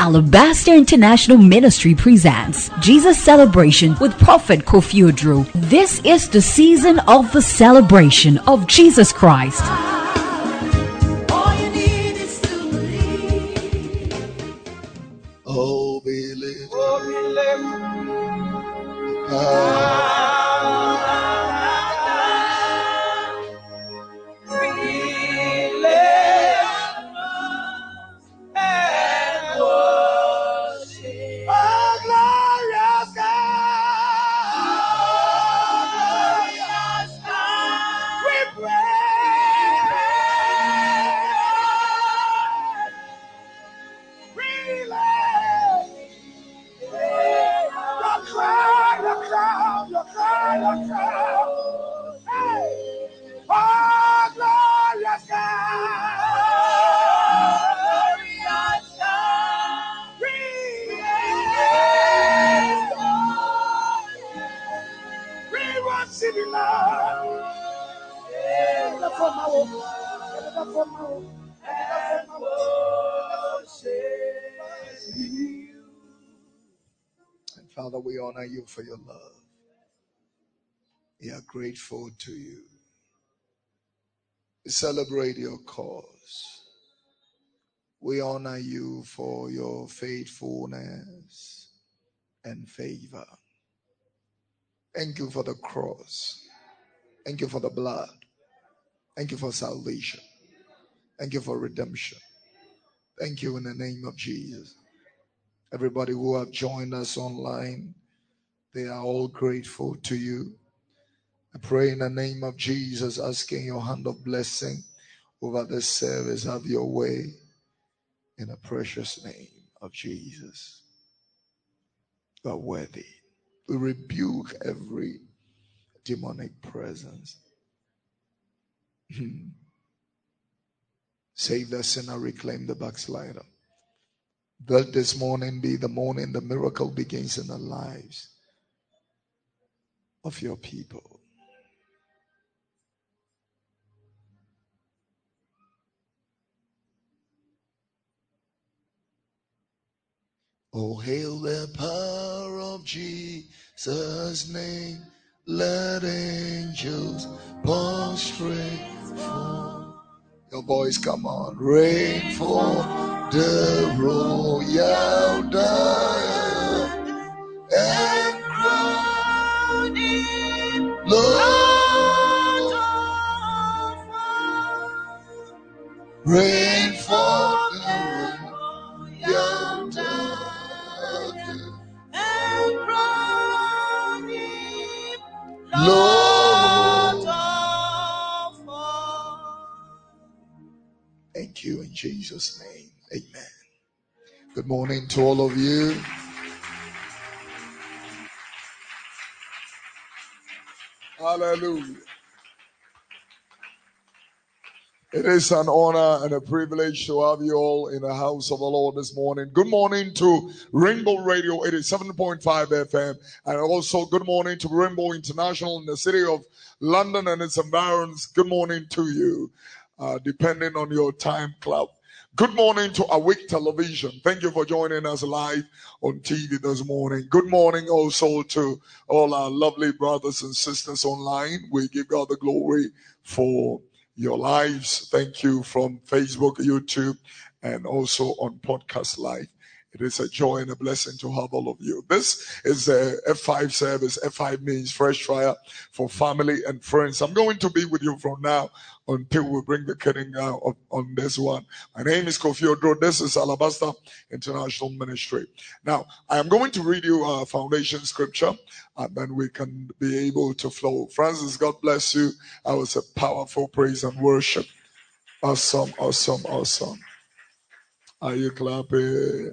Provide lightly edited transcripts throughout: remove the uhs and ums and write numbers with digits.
Alabaster International Ministry presents Jesus Celebration with Prophet Kofi Oduro. This is the season of the celebration of Jesus Christ. All you need is to believe. Oh, believe. Oh, believe. And Father, we honor you for your love. We are grateful to you. We celebrate your cause. We honor you for your faithfulness and favor. Thank you for the cross. Thank you for the blood. Thank you for salvation. Thank you for redemption. Thank you in the name of Jesus. Everybody who have joined us online, they are all grateful to you. I pray in the name of Jesus, asking your hand of blessing over this service. Have your way in the precious name of Jesus. You are worthy. We rebuke every demonic presence. Save the sinner, reclaim the backslider. Let this morning be the morning the miracle begins in the lives of your people. Oh, hail the power of Jesus' name. Let angels prostrate for. Your voice, come on. Rain for the royal diet and crown him Lord of all. Rain for the royal diet and crown him Lord of all. Thank you in Jesus' name. Amen. Good morning to all of you. Hallelujah. It is an honor and a privilege to have you all in the house of the Lord this morning. Good morning to Rainbow Radio 87.5 FM, and also good morning to Rainbow International in the city of London and its environs. Good morning to you, depending on your time club. Good morning to Awake Television. Thank you for joining us live on TV this morning. Good morning also to all our lovely brothers and sisters online. We give God the glory for your lives. Thank you from Facebook, YouTube, and also on Podcast Live. It is a joy and a blessing to have all of you. This is a F5 service. F5 means fresh fire for family and friends. I'm going to be with you from now until we bring the curtain down on this one. My name is Kofi Oduro. This is Alabaster International Ministry. Now, I am going to read you our foundation scripture, and then we can be able to flow. Francis, God bless you. That was a powerful praise and worship. Awesome, awesome, awesome. Are you clapping?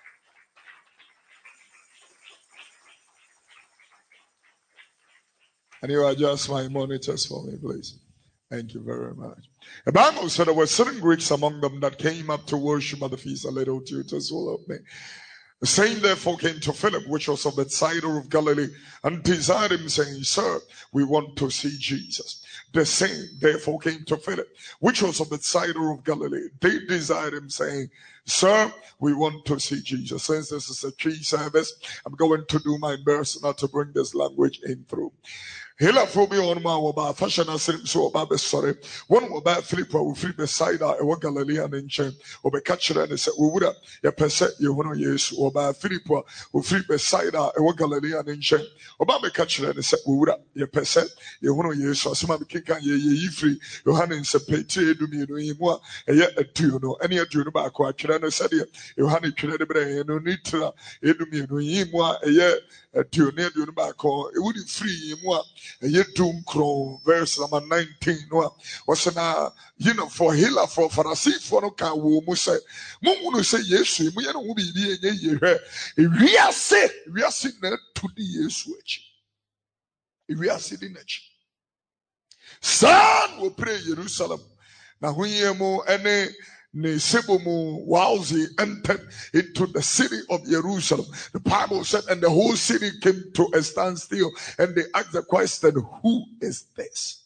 And you adjust my monitors for me, please. Thank you very much. The Bible said there were certain Greeks among them that came up to worship at the feast. A little tutors will help me. The same therefore came to Philip, which was of Bethsaida of Galilee, and desired him, saying, Sir, we want to see Jesus. The same therefore came to Philip, which was of Bethsaida of Galilee. They desired him, saying, Sir, we want to see Jesus. Since this is a tree service, I'm going to do my best not to bring this language in through. Hela fobi on ma waba fashion asim so about sorry. One about Philip who free beside a Galilean in chain or be catcher and said, we would have your percent you want yes or by Philip who free beside a Galilean in chain or by catcher and said, we would have your percent you want yes or some of the king ye free your hand in sepate do me no more a yet a two no any a do about quite and said you hand it to the brain no need to do me no more a yet a two near do back or it wouldn't free more. Doom crow verse number 19 was na for healer for Pharisee for no can wo mu say mu say yesu mu ye no bi bi enye ye hwe we are na to the yesu echi we are sitting echi son will pray Jerusalem na huye mu ene ne sebomu wowsy entered into the city of Jerusalem. The Bible said, and the whole city came to a standstill, and they asked the question, who is this?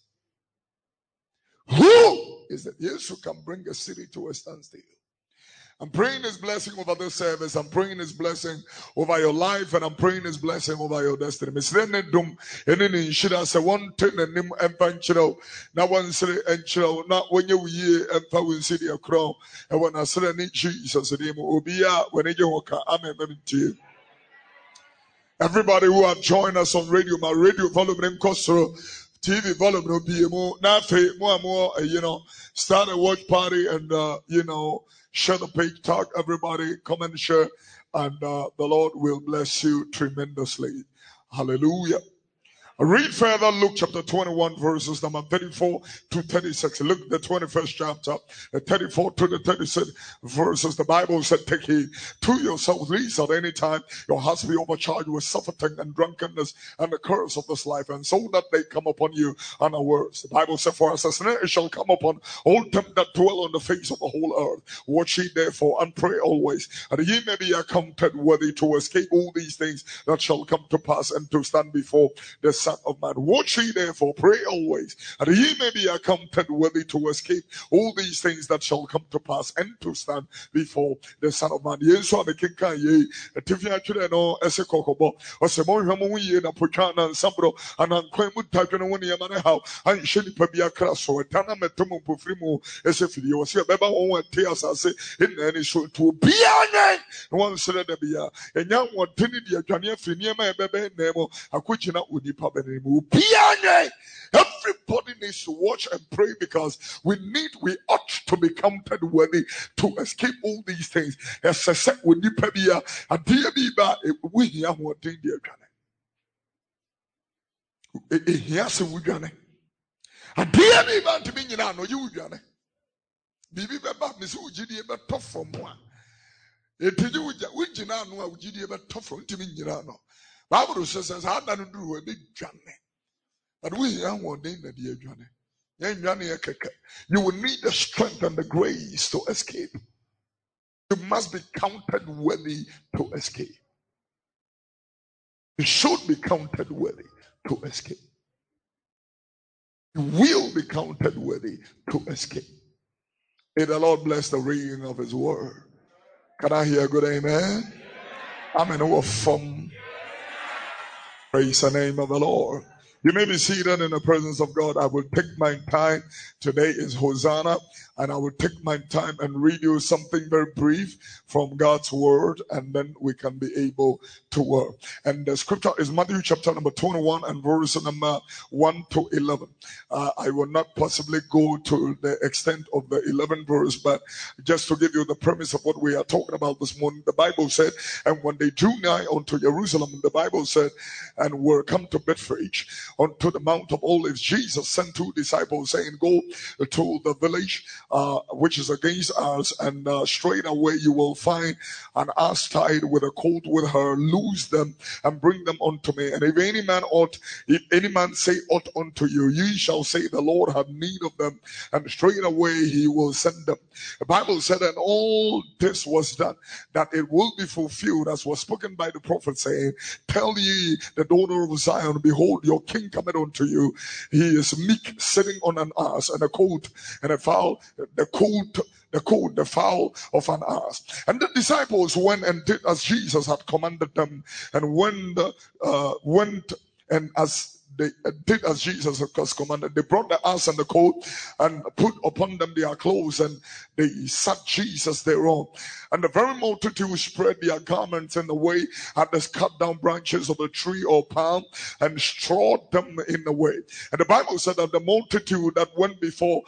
Who is it? Yes, who can bring a city to a standstill. I'm praying his blessing over this service. I'm praying his blessing over your life, and I'm praying his blessing over your destiny. Miss Renedum, and then should I say one thing and name and panchero. Now one say and chiro, not when you hear and power city a crown. And when I said Jesus, the name Obia, when you walk, amen to you. Everybody who have joined us on radio, my radio volume in Kosoro. TV volume no be more, not more, start a watch party and, share the page, talk, everybody, come and share, and the Lord will bless you tremendously. Hallelujah. Read further, Luke chapter 21, verses number 34 to 36. Look, the 21st chapter, the 34 to the 36 verses. The Bible said, take heed to yourselves, lest at any time your hearts be overcharged with suffering and drunkenness and the curse of this life, and so that they come upon you unawares. The Bible said, for as a snare it shall come upon all them that dwell on the face of the whole earth. Watch ye therefore and pray always, and ye may be accounted worthy to escape all these things that shall come to pass and to stand before the Son of Man. Watch ye therefore, pray always, and ye may be accounted worthy to escape all these things that shall come to pass and to stand before the Son of Man. Yes, so the king can ye, Tifia Chudeno, Esekobo, or Samoy ye, Napocana, and Sambro, and Unquamu Tajano, when ye man how, and Shilly Pabia Crasso, Tana Metumu Pufrimu, Esefio, was here, Beba, one tears, I say, in any show to be a name. One said there be a young one, Tinny, Jania, Finia, my baby, Nemo, a question out with the public. Everybody needs to watch and pray because we ought to be counted worthy to escape all these things. As I said, we need to be a dear Biba, we hear what thing dear Johnny. Yes, we Johnny. A dear Biba to me, you know, you Johnny. Bibi Baba, Miss Ujidi, but tough from one. It is you, which you know, Ujidi, but tough from Timmy, you know. Bible says, I don't do a big Johnny. But we are one day, dear Johnny. You will need the strength and the grace to escape. You must be counted worthy to escape. You should be counted worthy to escape. You will be counted worthy to escape. May the Lord bless the reading of his word. Can I hear a good amen? Amen. Over from praise the name of the Lord. You may be seated in the presence of God. I will take my time. Today is Hosanna, and I will take my time and read you something very brief from God's word, and then we can be able to work. And the scripture is Matthew chapter number 21 and verse number 1 to 11. I will not possibly go to the extent of the 11th verse, but just to give you the premise of what we are talking about this morning, the Bible said, and when they drew nigh unto Jerusalem, the Bible said, and were come to Bethphage, unto the Mount of Olives, Jesus sent two disciples, saying, go to the village which is against us, and straight away you will find an ass tied with a colt with her. Loose them and bring them unto me. And if any man say aught unto you, ye shall say, the Lord have need of them, and straight away he will send them. The Bible said, and all this was done, that it will be fulfilled as was spoken by the prophet, saying, tell ye the daughter of Zion, behold, your king king cometh unto you. He is meek, sitting on an ass, and a colt, and a fowl, the fowl of an ass. And the disciples went and did as Jesus had commanded them, and went and as they did as Jesus was commanded. They brought the ass and the colt and put upon them their clothes, and they sat Jesus thereon. And the very multitude spread their garments in the way, and they cut down branches of a tree or palm and strawed them in the way. And the Bible said that the multitude that went before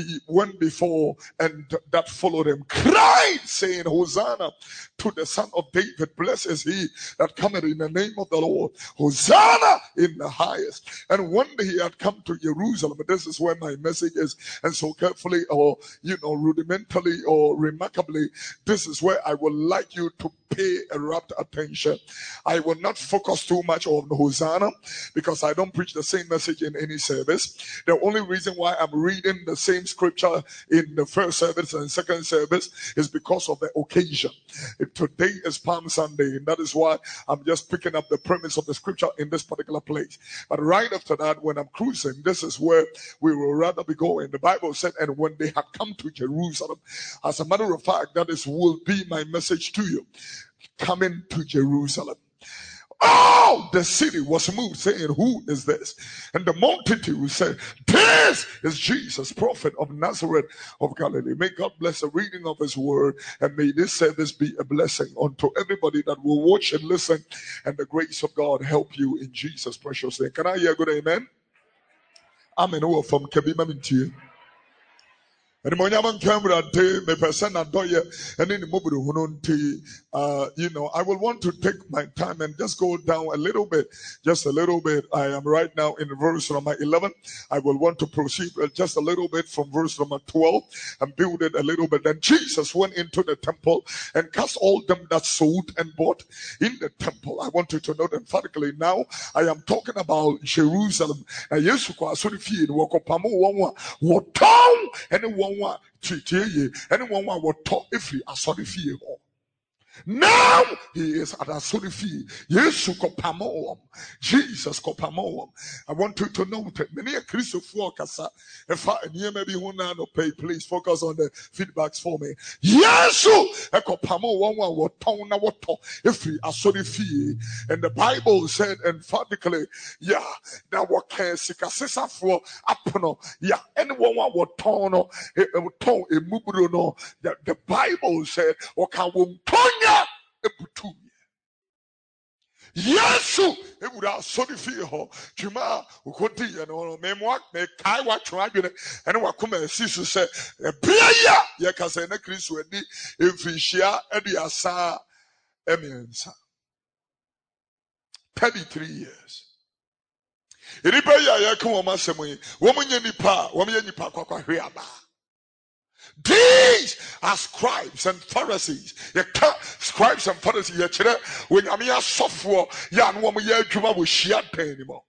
and that followed him cried, saying, Hosanna to the Son of David. Blessed is he that cometh in the name of the Lord. Hosanna in the highest. And one day he had come to Jerusalem. This is where my message is. And so carefully, or rudimentarily or remarkably, this is where I would like you to pay a rapt attention. I will not focus too much on Hosanna because I don't preach the same message in any service. The only reason why I'm reading the same scripture in the first service and second service is because of the occasion. Today is Palm Sunday, and that is why I'm just picking up the premise of the scripture in this particular place. But right after that, when I'm cruising, this is where we will rather be going. The Bible said, and when they had come to Jerusalem, as a matter of fact, that will be my message to you. Coming to Jerusalem. Oh, the city was moved, saying, who is this? And the multitude said, this is Jesus, prophet of Nazareth of Galilee. May God bless the reading of his word, and may this service be a blessing unto everybody that will watch and listen, and the grace of God help you in Jesus' precious name. Can I hear a good amen? Amen. Who from Kabima Mintie? And me person and in I will want to take my time and just go down a little bit, just a little bit. I am right now in verse number 11. I will want to proceed just a little bit from verse number 12 and build it a little bit. Then Jesus went into the temple and cast all them that sold and bought in the temple. I want you to note emphatically now, I am talking about Jerusalem. And yes, anyone will talk if he is sorry for you. Now he is at a sorry fee. Yesu kopamom. Jesus kopamom. I want you to note it. Many a Christopher Kasa. If I near maybe one no pay, please focus on the feedbacks for me. Yesu a kopamo one what tongue na what if he are sorry fee. And the Bible said emphatically, yeah, that what can sikasisa for apono. Yeah, anyone what tongue no tongue a mubro no. The Bible said what can tongue Yesu ewura sori fie ho twuma ukodi ye no memwa me kai wa twa adwene ene wakoma asisu se ebia ye kasa na Kristo adi emfihia aduasa emiensa 33 years iriba ya ye kan wo masemu yi wo munye nipa wo munye nipa kwakwa hwe aba. These are scribes and Pharisees. Scribes and Pharisees. When I'm here, software, yeah, woman, yeah, Juma will share anymore.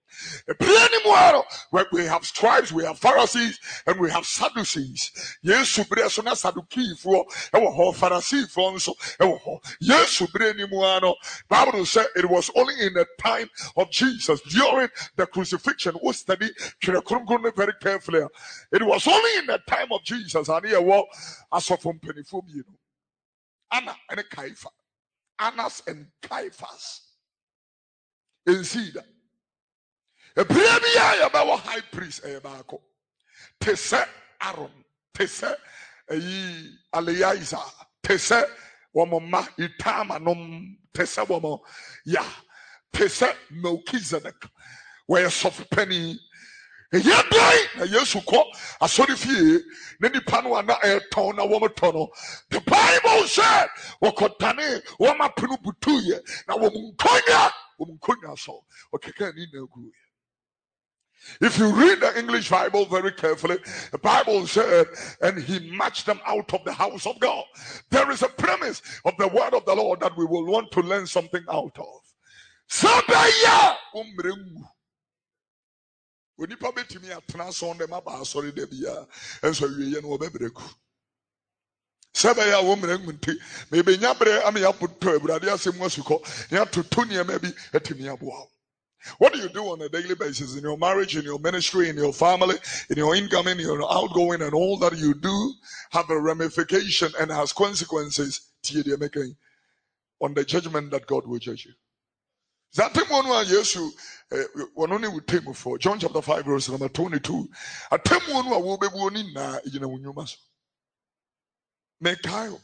We have scribes, we have Pharisees, and we have Sadducees. Yes, Subresona Sadducee for our Pharisee for so. Yes, Subrenimuano. Bible said it was only in the time of Jesus during the crucifixion. We study very carefully. It was only in the time of Jesus, and here was as from Penifum, you know, Anna and Caiaphas, Annas and Caiaphas. And see that. A premier about high priest ebako. Tese Aaron, Tese Eliezer, Tese wamama itama nom Tese wamo ya Tese Melchizedek. Where soft penny. Yeah, boy, Yesu ko asori fie ne nipa no ana eton na wo tono. The Bible said wakotane wo mapenu butuye na wo munkonya so okeka ni na gu. If you read the English Bible very carefully, the Bible said, and he marched them out of the house of God. There is a premise of the word of the Lord that we will want to learn something out of. Sabaya umremu. When you probably to me at Tanason, the Maba, sorry, Debia, and so you know, Bebeku. Sabaya woman, maybe Yabre, I mean, I put Purbradia, same was you call, you have to Tunia, maybe at Timia. What do you do on a daily basis in your marriage, in your ministry, in your family, in your incoming, your outgoing, and all that you do have a ramification and has consequences on the judgment that God will judge you. That one yes, one only would take for John chapter 5, verse number 22. A time one will be one in you must make Kyle.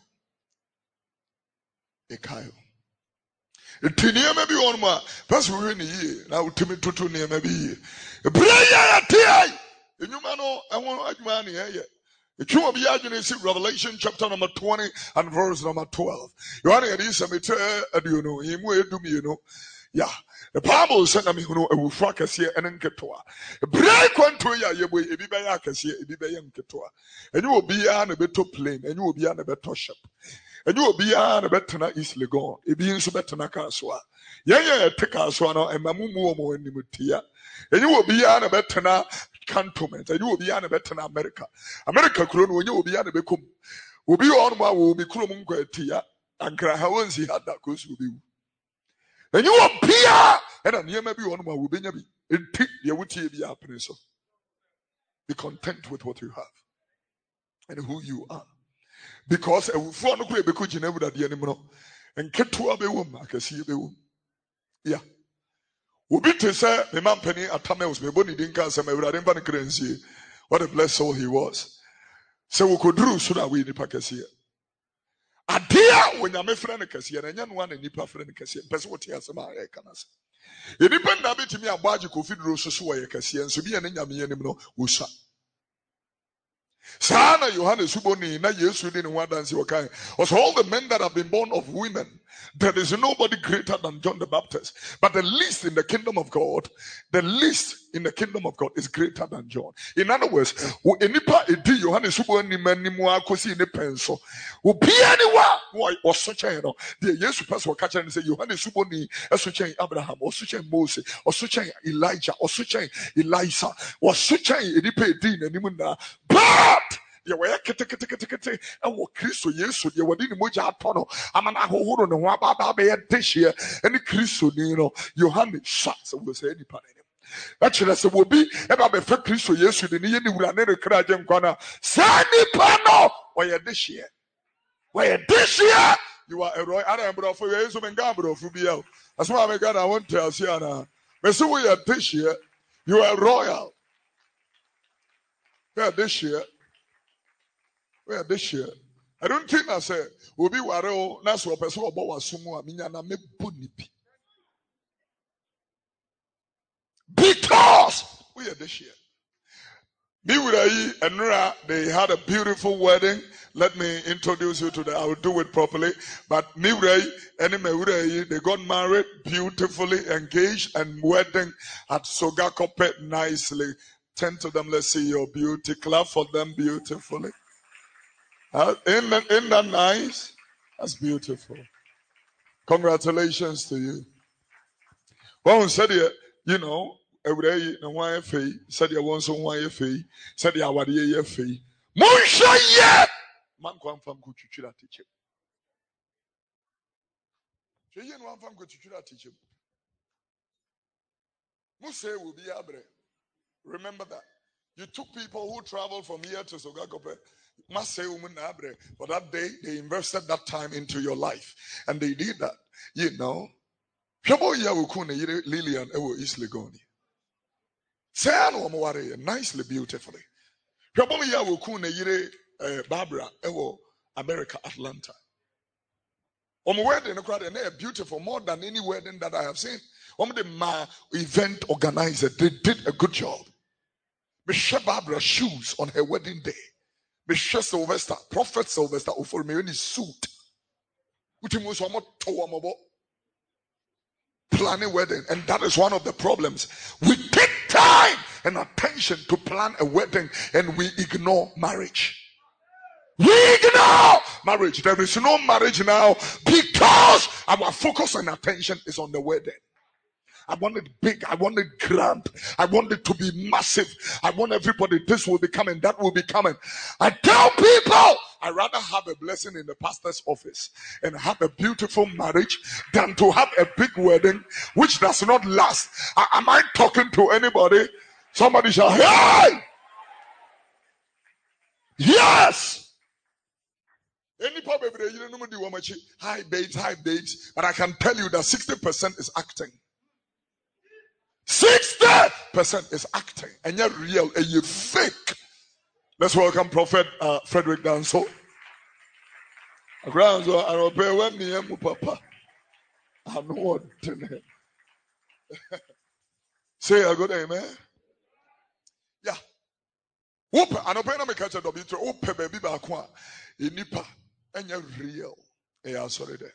A Kyle. It near maybe on my first we're in a year. Now Timmy Tutu near maybe a prayer. You know, I want money. It will be Revelation chapter number 20 and verse number 12. You want to see me you know, him way do me, you know. Yeah, the Bible said, I mean, you know, a fracas here and in Ketua. A break one to ya, you will be bayakas here, be bayam Ketua. And you will be on a better plane, and you will be on a better ship. And you will be on a better East Legon, it being so better Nakaswa. Yeah, take us one and Mamumo in Nimutia. And you will be on a better cantonment, and you will be on a better America. America, when you will be on a becum, will be on my will be Krumungua, and Krahawansi had that goes with you. And you will be and a near maybe one will be in tick the would be happening. So be content with what you have and who you are. Because a phone could be coaching never that the animal and get to a woman, I can see a woman. Yeah. Will be to say, the man penny at Tamils, me bonny didn't cancel my brother currency. What a blessed soul he was. So we could do so that we in the package here. A dear when I'm a friend of Cassia and young one and Nipa friend of Cassia, and what he has a man. It depends a bit to me about you could feed Rosso Sway Cassia and so be an Yamianimo, Usa. Sana Johannes Suboni, na Yesu didn't want to answer kind. Was all the men that have been born of women, there is nobody greater than John the Baptist. But the least in the kingdom of God, the least in the kingdom of God is greater than John. In other words, enipa edi Johannes Suboni manimu akosi ne penso. Obi anyone or such a the Yesu pastor catch and say Johannes Suboni such Abraham or such Moses or such Elijah or such Elisha or such enipa edi nanimuna. But you were kete and what Christo Yesu, you were in Moja Tono. I'm an ahohoro no wababa this year, and the Christo, you know, Johannes shots will say any part. Actually, as will be about the fact Christo Yesu, the Nian will never cry them corner. Sandy Pano, where this year? Where this year? You are a royal Arambro for your Yesu and Gabro for BL. That's why I want to tell Siana. But so we are this year, you are royal. Yeah, this year. Well, this year. I don't think I say, we'll be waro, that's what person about sumo, minyana me bunipi. Because we are this year. Biwurai and Nura, they had a beautiful wedding. Let me introduce you to that. I will do it properly. But Miwurai and Mewurai, they got married, beautifully engaged, and wedding at Sogakope nicely. 10 to them, let's see your beauty. Clap for them beautifully. Isn't that nice? That's beautiful. Congratulations to you. Well, said you know, every day, no one fee, said you want some one fee, said you are the fee. Musha yet! Man, come from good to teach him. You know, I'm from good to teach him. Musa will be abre. Remember that. You took people who traveled from here to Sogakope. For that day, they invested that time into your life. And they did that. You know. Lillian Ewo East Legoni. Nicely, beautifully. Barbara Ewo America, Atlanta. Wedding, beautiful, more than any wedding that I have seen. The event organizer, they did a good job. Michelle Barbara shoes on her wedding day. Michelle Sylvester, Prophet Sylvester, for me in his suit. Planning wedding, and that is one of the problems. We take time and attention to plan a wedding, and we ignore marriage. We ignore marriage. There is no marriage now because our focus and attention is on the wedding. I want it big. I want it grand. I want it to be massive. I want everybody, this will be coming, that will be coming. I tell people, I'd rather have a blessing in the pastor's office and have a beautiful marriage than to have a big wedding which does not last. Am I talking to anybody? Somebody shall, hey! Yes! Any problem with the high babes, but I can tell you that 60% is acting. 60% is acting, and you're real and you're fake. Let's welcome Prophet Frederick Danso. Papa. I know what to name. Say a good amen. Yeah. Whoop, I know when I catch a W to open baby back one. Inipa, and you're real. Yeah, sorry there.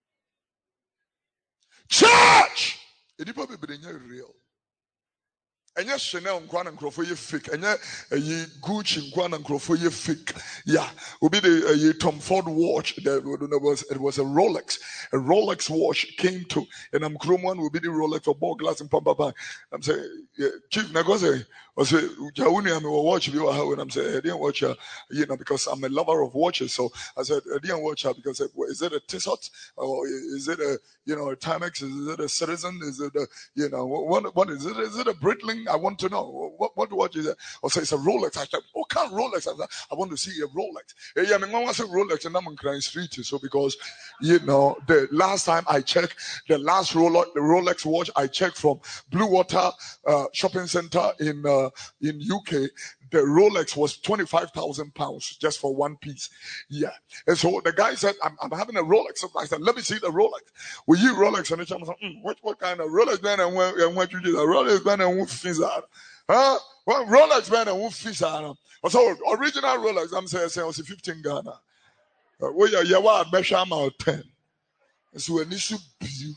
Church! Inipa baby, you're real. And yes, Chanel and Crawford, fake. And ye Gucci and Crawford, fake. Yeah, will be the Tom Ford watch. It was a Rolex. A Rolex watch came to, and I'm Chrome one will be the Rolex for ball glass and pump. I'm saying, Chief Nagose, I say, Jauni, I'm a watch. And I'm saying, I didn't watch her, because I'm a lover of watches. So I said, I didn't watch her because is it a Tissot or is it a Timex? Is it a Citizen? Is it a what is it? Is it a Breitling? I want to know what watch is it? Or say it's a Rolex. I said, oh, can't Rolex? I want to see a Rolex. Yeah, I mean, I say Rolex and I'm on Crying Street. So because the last time I checked, the last Rolex watch I checked from Blue Water shopping center in UK. The Rolex was £25,000 just for one piece. Yeah. And so the guy said, I'm having a Rolex. So I said, let me see the Rolex. Will you Rolex? And I said, what kind of Rolex man and what you do? A Rolex man and what fees are? Huh? Well, Rolex man and what fees are? So original Rolex, I'm saying, was 15 Ghana. Well, yeah, what? Measure out 10. So when you be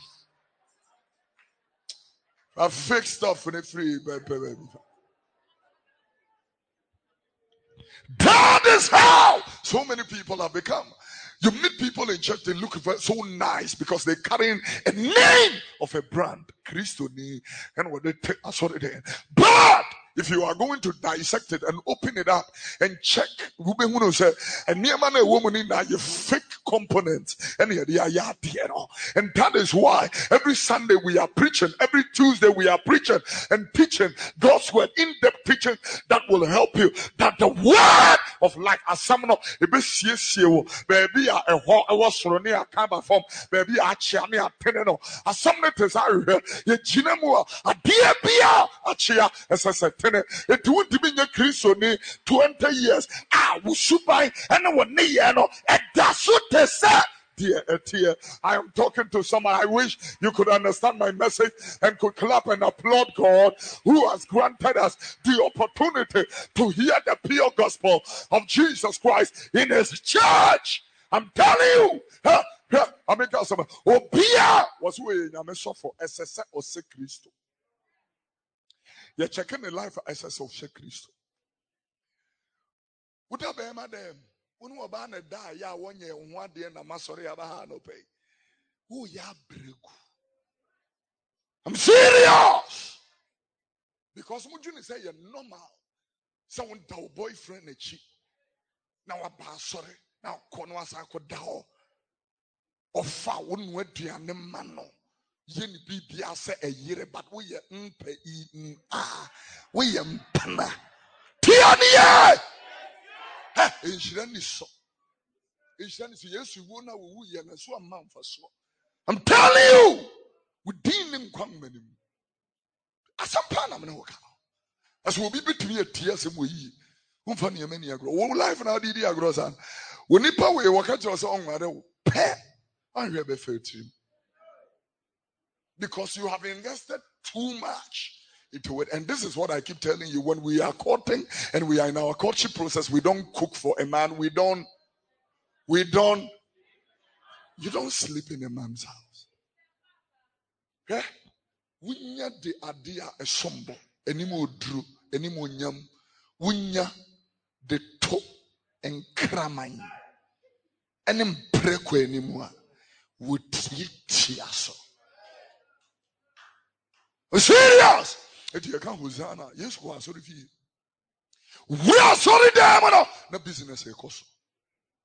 I fake stuff for the free, baby. That is how so many people have become. You meet people in church, they look so nice because they're carrying a name of a brand. Christo and what they take us what they. But if you are going to dissect it and open it up and check, and woman in that fake components, and that is why every Sunday we are preaching, every Tuesday we are preaching and teaching God's word, in-depth teaching that will help you. That the word of life, as someone baby, a was running a camera from baby, a chiami, a teneno, as someone is out here, a jinamua, a dear beer, a chia, as I said. It won't be in your Christian 20 years. I will shoot by and one year, and that's what they said. Dear, I am talking to someone. I wish you could understand my message and could clap and applaud God who has granted us the opportunity to hear the pure gospel of Jesus Christ in his church. I'm telling you. I mean, Obia was where I'm for SSS or Christ. You're checking the life of SS of Sheikh Christ. What about them? When we ban a die, ya 1 year, 1 day, and a masori abaha no pay. Oh, ya break. I'm serious. Because Mujuni say you're normal. Someone tell boyfriend a cheat. Now a basori. Now Konwas I could dao. Or far wouldn't wait to your man. Yen bibia say a year, but we we pana. Tiania! So. Yes, you won't know who you are, so a man for so. I'm telling you, we didn't him come with him. As a pan, I'm no as will be between your tears and we. Who funny many agro. One life now did the agrosan. When you power, walk at your song, I never felt him. Because you have invested too much into it. And this is what I keep telling you. When we are courting and we are in our courtship process, we don't cook for a man. You don't sleep in a man's house. Okay? Winya de adia a sombo. Animo drew, animo nyam. Winya de to and kramai. Enim preko anymore. Would ye tiaso? Serious. If you can't Hosanna, yes, we are sorry for you. We are sorry, damn, no business.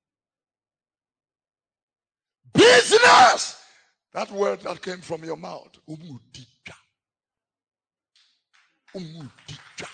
That word that came from your mouth. Umudija. Umudija.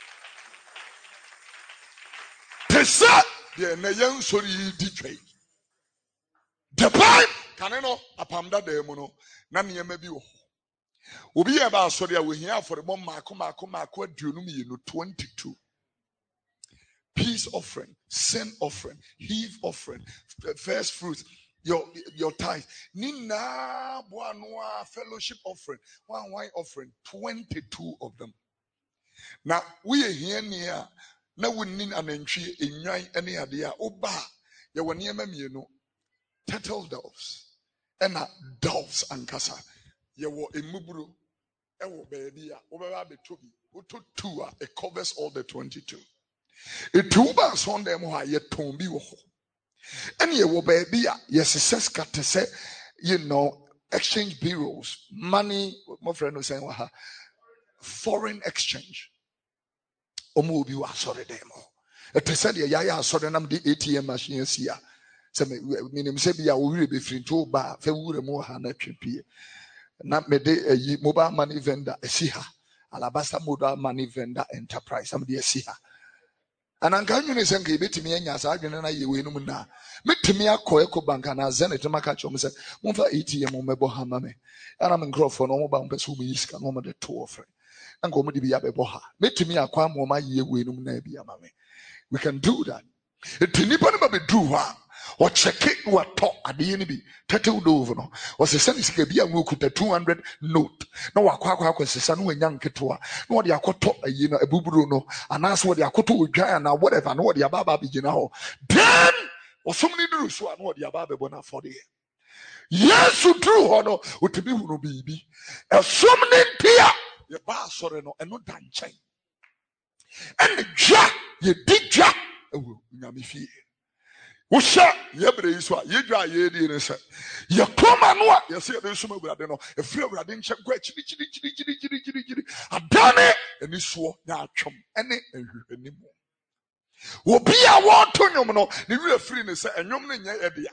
Tesa the neyan sorry DJ. The pipe caneno apamda demono na niyeme bi wo. Obi e ba sorry a we here for the mom mako aduonum yenu 22. Peace offering, sin offering, heave offering, first fruits, your tithe. Nina boanoa fellowship offering, one wine offering, 22 of them. Now we are here near. Now we need an entry in any idea. Oba, ya waniema mienu, turtle doves, ena doves and kasa. Ya wo emuburu, ewo bedia, obeba betobi, uto tua, it covers all the 22. It tuba son them who are yet tombi woho. And ye wo bedia, yes, kate say, exchange bureaus, money, my friend was saying, foreign exchange. Omo bi wa sore dem ho etese de ya sore nam de ATM machine sia se minim se bia wo wure be firi nto ba fa wure mu ha na twepie na me de mobile money vendor esi ha Alabasta mobile money vendor enterprise am de esi ha ananka nwene se nka betimi anya sa adwene na ye we num na metimi akọ Ecobank na Zenith maka chom se momfa ATM mebo ha ma me ana me nkrofo no mo ba mpese wo yiska no mo de to ofre. We can do that. Or check it what talk at the enemy. Tattooed over no. Was the sense be a mook with the 200 note. No, aqua was the son when young ketua. No, what the aqua a bubruno, and ask what the aqua giant or whatever, no, what the ababa begin now. Then, or so many do so, and what the ababa bona for the yes, you true honor, what to be who be. A summoning tear. Your bar sorry no and not done chain. And the jack, you did jack. Oh, Yami fee. Usha, Yabreswa, ye dry ye didn't say. You come and what? You see, there's some of them. A few of them check where I've done it, and this war now chum any anymore. Will be a war to no, the real freeness and young in your idea.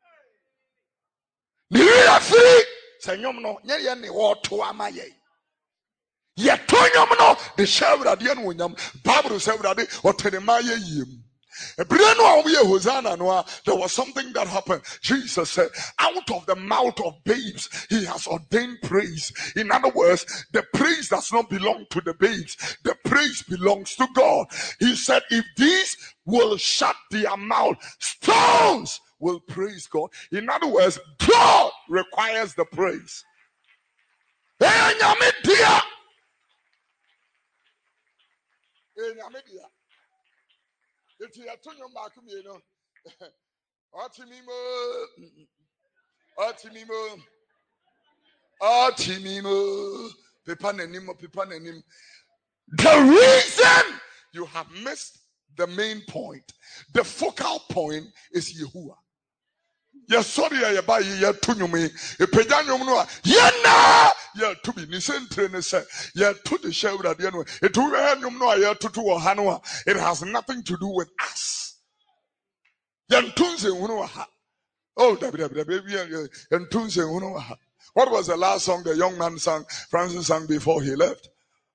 The real free, say no, any war to Amaye. Yet the shall at the end when Bible said that or Tenemaya yim. A brand new Hosanna Noah, there was something that happened. Jesus said, out of the mouth of babes, he has ordained praise. In other words, the praise does not belong to the babes, the praise belongs to God. He said, if these will shut their mouth, stones will praise God. In other words, God requires the praise. Hey, dear. If you are turning back, you know, Artimimo, Pipanenim. The reason you have missed the main point, the focal point is Yahuwah. Yes, sorry, I buy ye to me. A pedanum no, yena, ye to be Nicentre, ye to the shoulder at the end. It will have no no, to Hanua. It has nothing to do with us. Yantunze unoha. Oh, Yantunze unoha. What was the last song the young man sang, Francis sang before he left?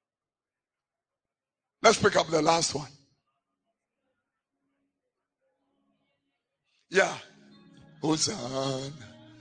Let's pick up the last one. Yeah. Hosanna,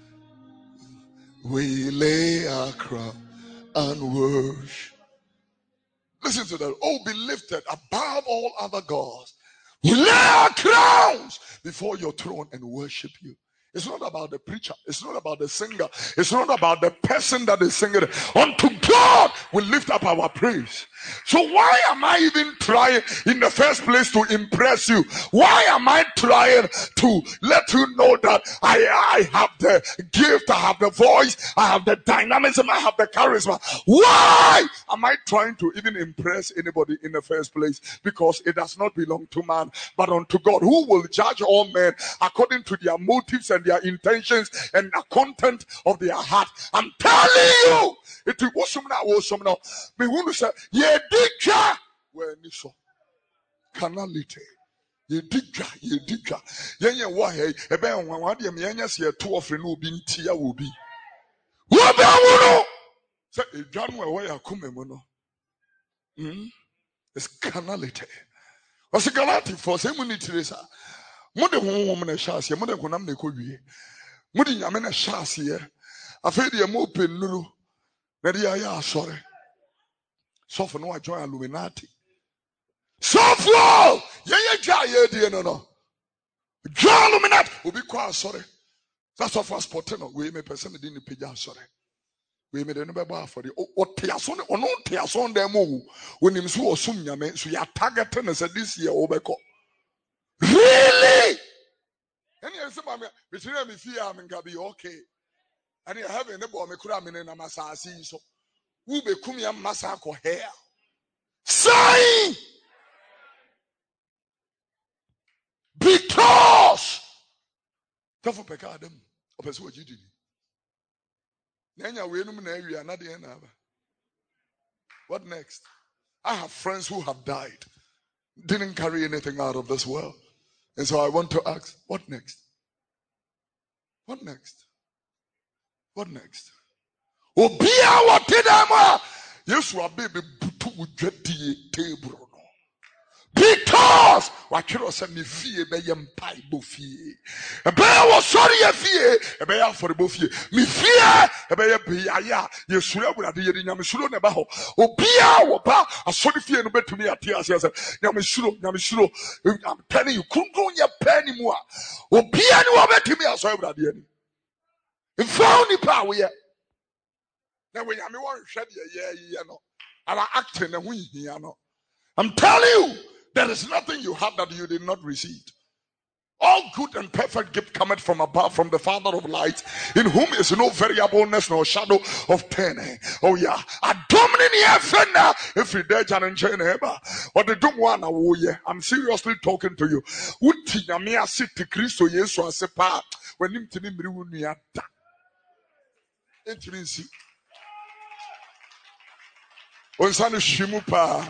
we lay our crown and worship. Listen to that. Oh, be lifted above all other gods. We lay our crowns before your throne and worship you. It's not about the preacher. It's not about the singer. It's not about the person that is singing. Unto God we lift up our praise. So why am I even trying in the first place to impress you? Why am I trying to let you know that I have the gift, I have the voice, I have the dynamism, I have the charisma? Why am I trying to even impress anybody in the first place? Because it does not belong to man, but unto God, who will judge all men according to their motives and their intentions and the content of their heart. I'm telling you, it was some now. Me who say, ye dija, where niso, canality. Ye dija. Yenye wahe, ebe wadi yenya siya two of no bintia will be. Wabawuno. Say John where I come mono. It's carnality. What's a carnality for same minute Teresa? Mother woman a chassis, mother kunam ne could be. Mudi yamena chassis. I feel the open nulu. Nadia, sorry. So for no, I join Illuminati. So for yeah, no. Join Illuminati will be quite sorry. That's what for Sporteno. We may person didn't pay sorry. We made a number for the Teason or no Teason demo when him so assume Yaman, so you are targeting us this year overco. Really? And yes, between me fear I'm gonna be okay. And you have a bomb, a cram in a massasi so. Who be kumia massacre hair? Say because tough pecadum of what you did. Nanya we are not the end of it. What next? I have friends who have died, didn't carry anything out of this world. And so I want to ask, what next? What next? What next? Obia what did I? Yes, we are baby butu table. Because what you say me fear be yam pai bo fear. E be was sorry e fear, e be ya for bo fear. Me fear e be ya be ya. Ye sura bura de ye nyam suro ne ba ho. Obia wo ba asori fear no betumi ate ase ase. Nyam suro. I'm telling you, kungun ye penny mu a. Obia ni wo betumi asori bura de ni. Found ni pa we ye. Na we nyam won hwe de ye no. Our acting na hu hia no. I'm telling you, there is nothing you have that you did not receive. All good and perfect gift cometh from above, from the Father of lights, in whom is no variableness nor shadow of turning. Oh yeah, a dominant every day challenge neighbor. What the don't want I'm seriously talking to you. Uti nyamia city Christo Yesu asepa when him to me mriwunia da. Intimacy. Onsanu shimupa.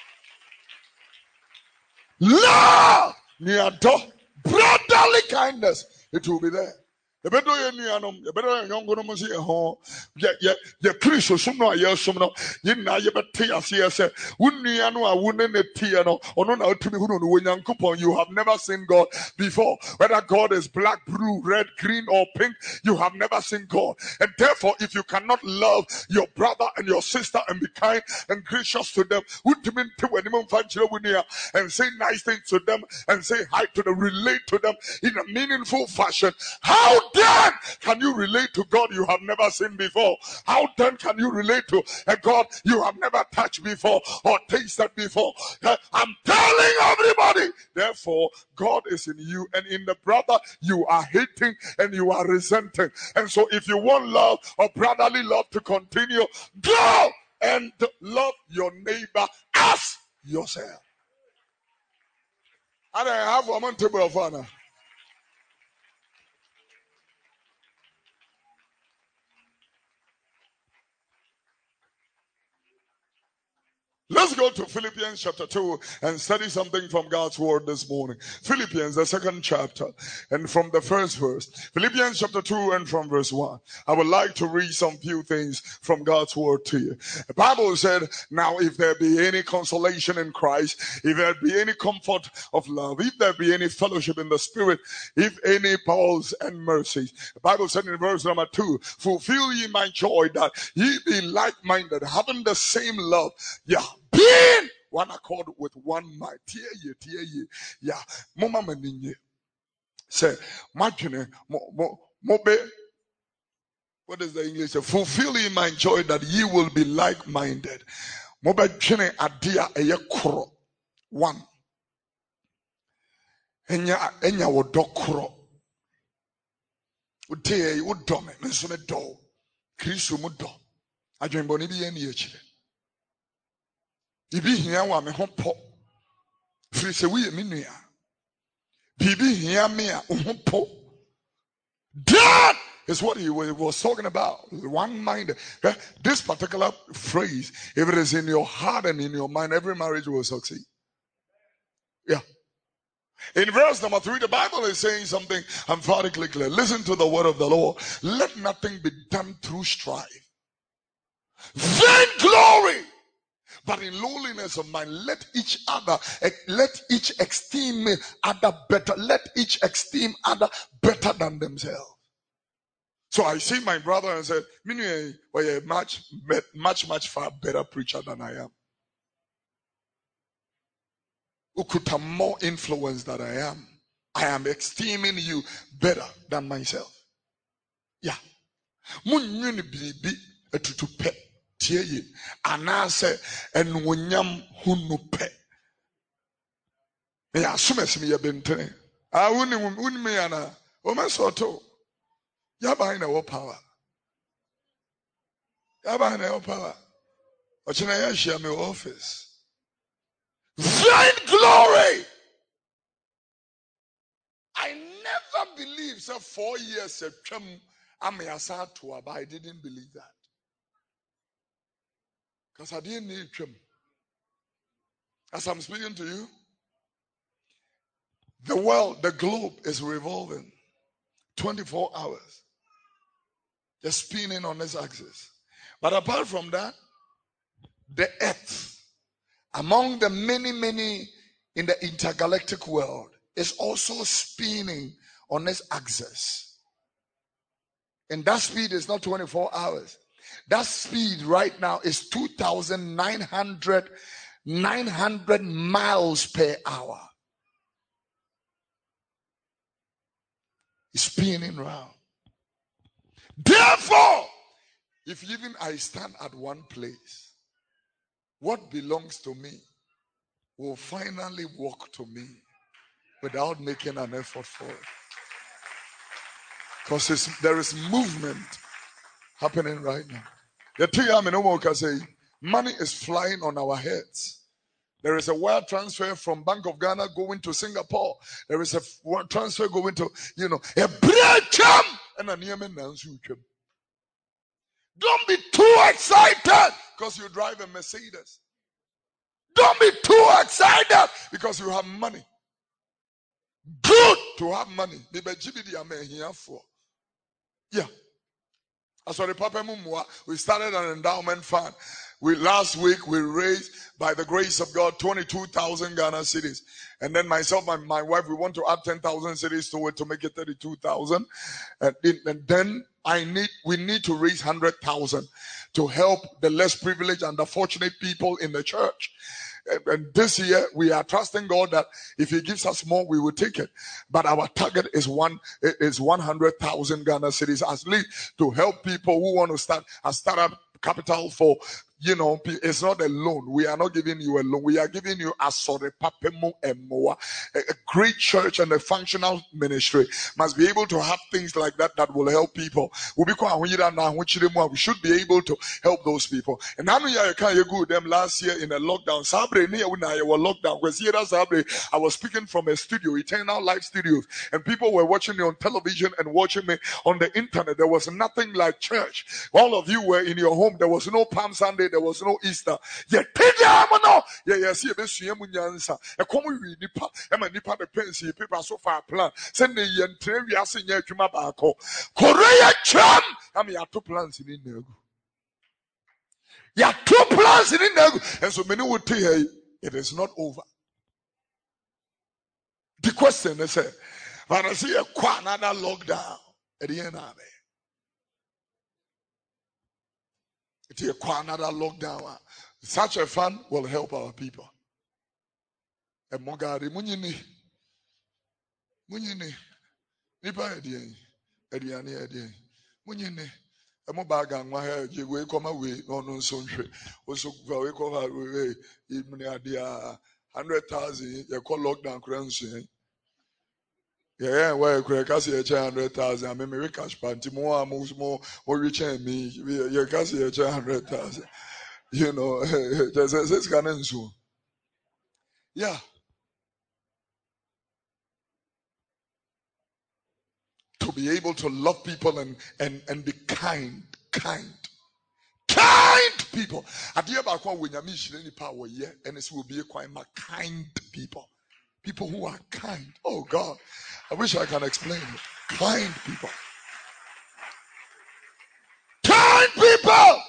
Love, brotherly kindness, it will be there. You better young woman see a home. Yeah, Christian, some no, yes, some no. You know, you better say, wouldn't you know, I wouldn't a tiano or no, to me who know when young coupon, you have never seen God before. Whether God is black, blue, red, green, or pink, you have never seen God. And therefore, if you cannot love your brother and your sister and be kind and gracious to them, wouldn't you mean to anyone find you and say nice things to them and say hi to them, relate to them in a meaningful fashion? How then can you relate to God you have never seen before? How then can you relate to a God you have never touched before or tasted before? I'm telling everybody, therefore, God is in you, and in the brother you are hating and you are resenting. And so if you want love or brotherly love to continue, go and love your neighbor as yourself. And I have a table of honor. Let's go to Philippians chapter 2 and study something from God's word this morning. Philippians, the second chapter, and from the first verse. Philippians chapter 2 and from verse 1. I would like to read some few things from God's word to you. The Bible said, now if there be any consolation in Christ, if there be any comfort of love, if there be any fellowship in the Spirit, if any powers and mercies. The Bible said in verse number 2, fulfill ye my joy that ye be like-minded, having the same love. Yeah. Being one accord with one mind. Yeah. Mama maninye. Say, margine, mobe. What is the English? Fulfill ye my joy that ye will be like-minded. Mobe chine adia eye kuro. One. Enya wodokuro. Ude udome. Mensume do. Kristo mudo. Ajembo ni bi eni echire. Bibi hia wa me ho po. Firi se we me nua. Bibi hia me a ho po. That is what he was talking about. One mind. This particular phrase, if it is in your heart and in your mind, every marriage will succeed. Yeah. In verse number 3, the Bible is saying something emphatically clear. Listen to the word of the Lord. Let nothing be done through strife, vain glory, but in lowliness of mind, let each esteem other better. Let each esteem other better than themselves. So I see my brother and said, "Meaning, well, you're much far better preacher than I am. Who could have more influence than I am? I am esteeming you better than myself." Yeah. Munyuni bibi etutu pe tie ye anase enwonyam hunu pe. Me asumesimi ye bentene. Ah wuni me yana. O mesoto. Ya behind our power. Ya behind our power. Ochina ya share my office. Vain glory. I never believed so 4 years I'm to, but I didn't believe that. Because I didn't need him. As I'm speaking to you, the world, the globe is revolving 24 hours. Just spinning on its axis. But apart from that, the earth, among the many in the intergalactic world, is also spinning on its axis. And that speed is not 24 hours. That speed right now is 2,900 miles per hour. It's spinning round. Therefore, if even I stand at one place, what belongs to me will finally walk to me without making an effort for it. Because there is movement happening right now. The thing I say, money is flying on our heads. There is a wire transfer from Bank of Ghana going to Singapore. There is a wire transfer going to, a break and a Yemen. Don't be too excited because you drive a Mercedes. Don't be too excited because you have money. Good to have money. Yeah. We started an endowment fund. Last week we raised, by the grace of God, 22,000 Ghana cedis. And then myself and my wife, we want to add 10,000 cedis to it to make it 32,000. And then we need to raise 100,000 to help the less privileged and the fortunate people in the church. And this year we are trusting God that if He gives us more, we will take it. But our target is 100,000 Ghana cedis as least to help people who want to start a startup capital for. It's not a loan. We are not giving you a loan. We are giving you a great church and a functional ministry must be able to have things like that will help people. We should be able to help those people. And now you can't go them last year in a lockdown. I was speaking from a studio, Eternal Life Studios, and people were watching me on television and watching me on the internet. There was nothing like church. All of you were in your home. There was no Palm Sunday. There was no Easter. Yeah, see a common nipa, nipa the pensi, people so far plan. Send the yen we are seeing Yumabako. Korea chum. I mean, 2 plans in Nego. Yeah, 2 plans in Nego. And so many would tell you it is not over. The question is, when I see another lockdown at the end of it. It's another lockdown. Such a fund will help our people. And Mogari, Munyini, Nipa Ediani, Munyini, a Mobaga, my hair, you come away, no sonship. Also, we call her even idea 100,000, you call lockdown currency. Yeah, well, because you 100,000. I mean, we cash panty more rich than me. You cash 100,000. There's this kind of so. Yeah. To be able to love people and be kind people. I dear about when you meet any power here, and this will be quite my kind people. People who are kind. Oh God, I wish I can explain it. Kind people. Kind people.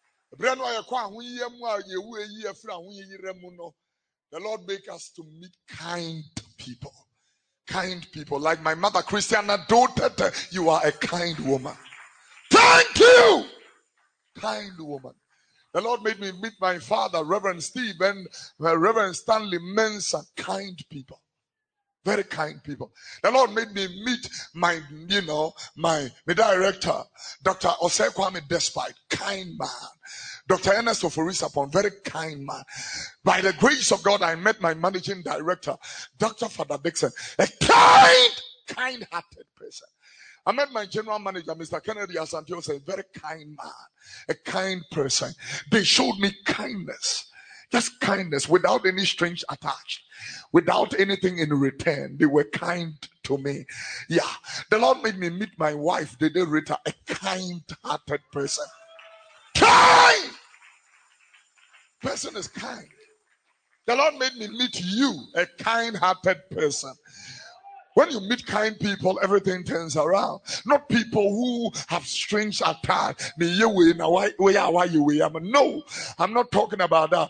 The Lord make us to meet kind people. Kind people. Like my mother, Christiana Dotete, you are a kind woman. Thank you. Kind woman. The Lord made me meet my father, Reverend Steve, and Reverend Stanley Mensah. Kind people. Very kind people. The Lord made me meet my director, Dr. Osei Kwame Despite. Kind man. Dr. Ernest Oforisapon, very kind man. By the grace of God, I met my managing director, Dr. Father Dixon, a kind-hearted person. I met my general manager, Mr. Kennedy Asantio, a very kind man, a kind person. They showed me kindness, just kindness, without any strings attached, without anything in return. They were kind to me. Yeah, the Lord made me meet my wife, Dede Rita, a kind-hearted person. Kind person is kind. The Lord made me meet you, a kind-hearted person. When you meet kind people, everything turns around. Not people who have strings attached. No, I'm not talking about that.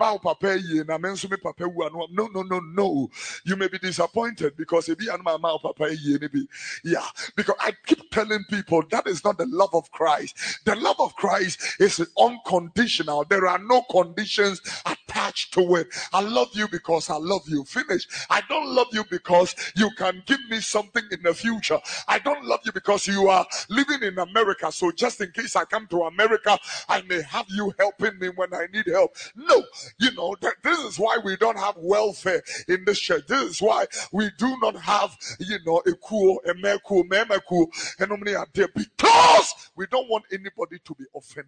No. You may be disappointed because yeah, because I keep telling people that is not the love of Christ. The love of Christ is unconditional. There are no conditions attached to it. I love you because I love you. Finish. I don't love you because you can give me something in the future. I don't love you because you are living in America. So just in case I come to America, I may have you helping me when I need help. No, this is why we don't have welfare in this church. This is why we do not have, because we don't want anybody to be offended.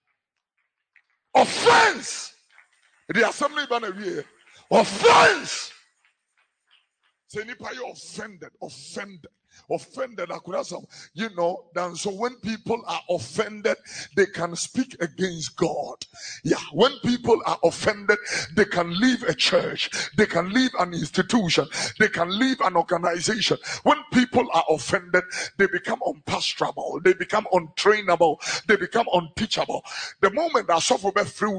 Offense. The assembly banner here. Offense. Say nipa you offended. Then so when people are offended, they can speak against God. Yeah, when people are offended, they can leave a church, they can leave an institution, they can leave an organization. When people are offended, they become unpastorable, they become untrainable, they become unteachable. The that I suffer free,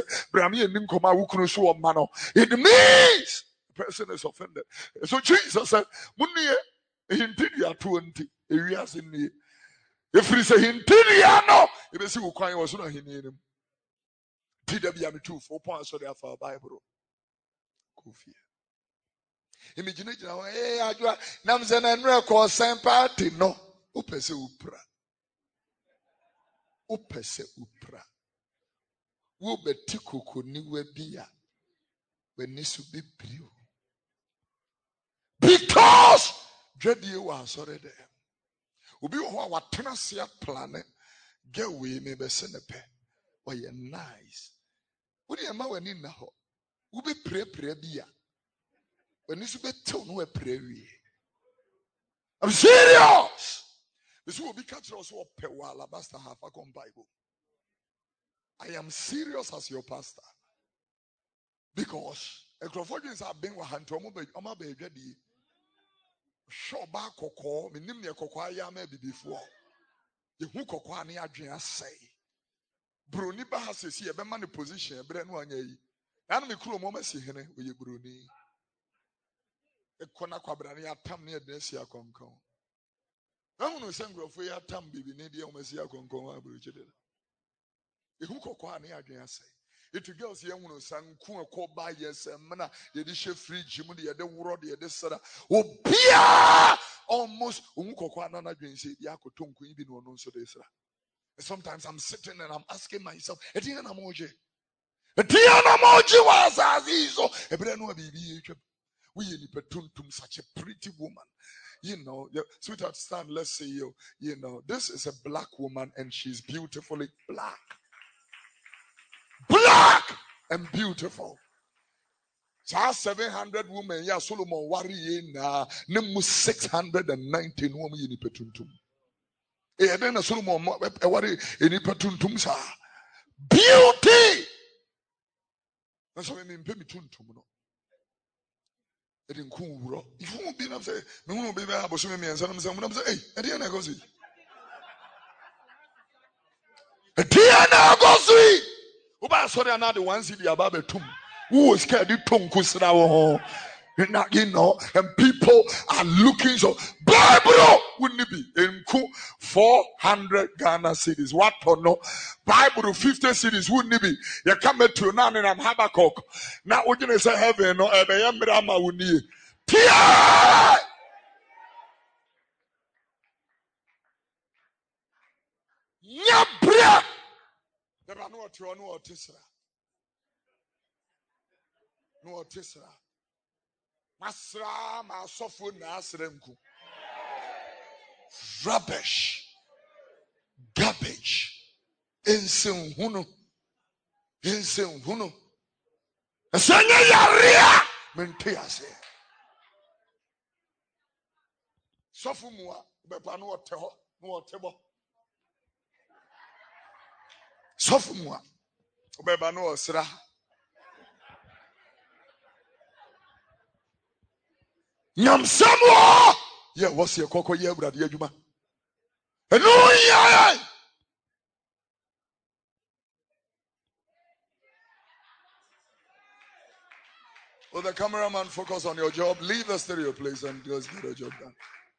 it means person is offended. So Jesus said, Hintidia 20, areas in the if we say Hintidia, no, if you see who crying was not in him. TWM 2, 4 points for our Bible. Kofi. Imagine, hey, I do Namzen and record same party. No, Upese Upra. Wubetiku kuniwe bia. When this will be brew. Because Dready was already there. Ubi wa tenasia planet. Get away, maybe send a pen. Why you nice. What do you know when in the hole? Ubi pray bia. When this will be told no pray. I'm serious. This will be catch us what pewala master half a Bible. I am serious as your pastor. Because Ecrophonians are being one to Oma baby. Show back koko, me nimne koko ya me before. The who koko ani adwen say. Broni ba ha sesi e be man position e bre no anya yi. Na me kuro mo ma si hene oye broni. E kona kwabra ne atam ne edna si akonkon. Na hunu se ngrofo ya atam bibi ne de o ma si akonkon abroche de. E who koko ani adwen say. It girls young no sang cool call by yes and mana the dish free jim the world the sada oh pia almost umukokwana dream say yako tonku even no so this. Sometimes I'm sitting and I'm asking myself, Etiana Moji was Azizo, a brand new baby. We in Petuntum, such a pretty woman. Sweetheart stand, let's say this is a black woman and she's beautifully black. Black and beautiful. So 700 women, yeah, Solomon worry na nemu 619 women in Petuntum. Then Solomon worry in Petuntum sa beauty. That's why me tuntum no. It in cool. If you won't be enough, say, no one will be able to show me and say, hey, at the end I go see. At the end I go see. Uba sorry another one see the ababe tomb. Who was scared the tongue kusra you know, and people are looking so Bible wouldn't it be in 400 Ghana cities. What or no Bible 50 cities wouldn't it be? You come to none and I'm Habakkuk. Now we're gonna say heaven no Ebeyamirama wuni. Tia Nyabria. There are no Tisra. No Tisra. Masra ma sofu na asremku. Rubbish. Garbage. Insin hunu. Insin hunu. Asanya yaria. Mentiase. Sofu mua. Bepa no teho. No tebo. Sofu mua. Bepa no sra. Nyam Samuel. Yeah, what's your cocoa year, brother? Yajuma. And no, yeah. Well, the cameraman focus on your job. Leave the stereo place and just get a job done.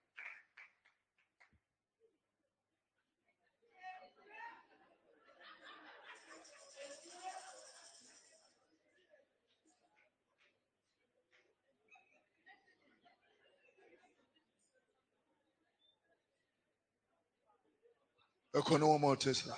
No more Tesla.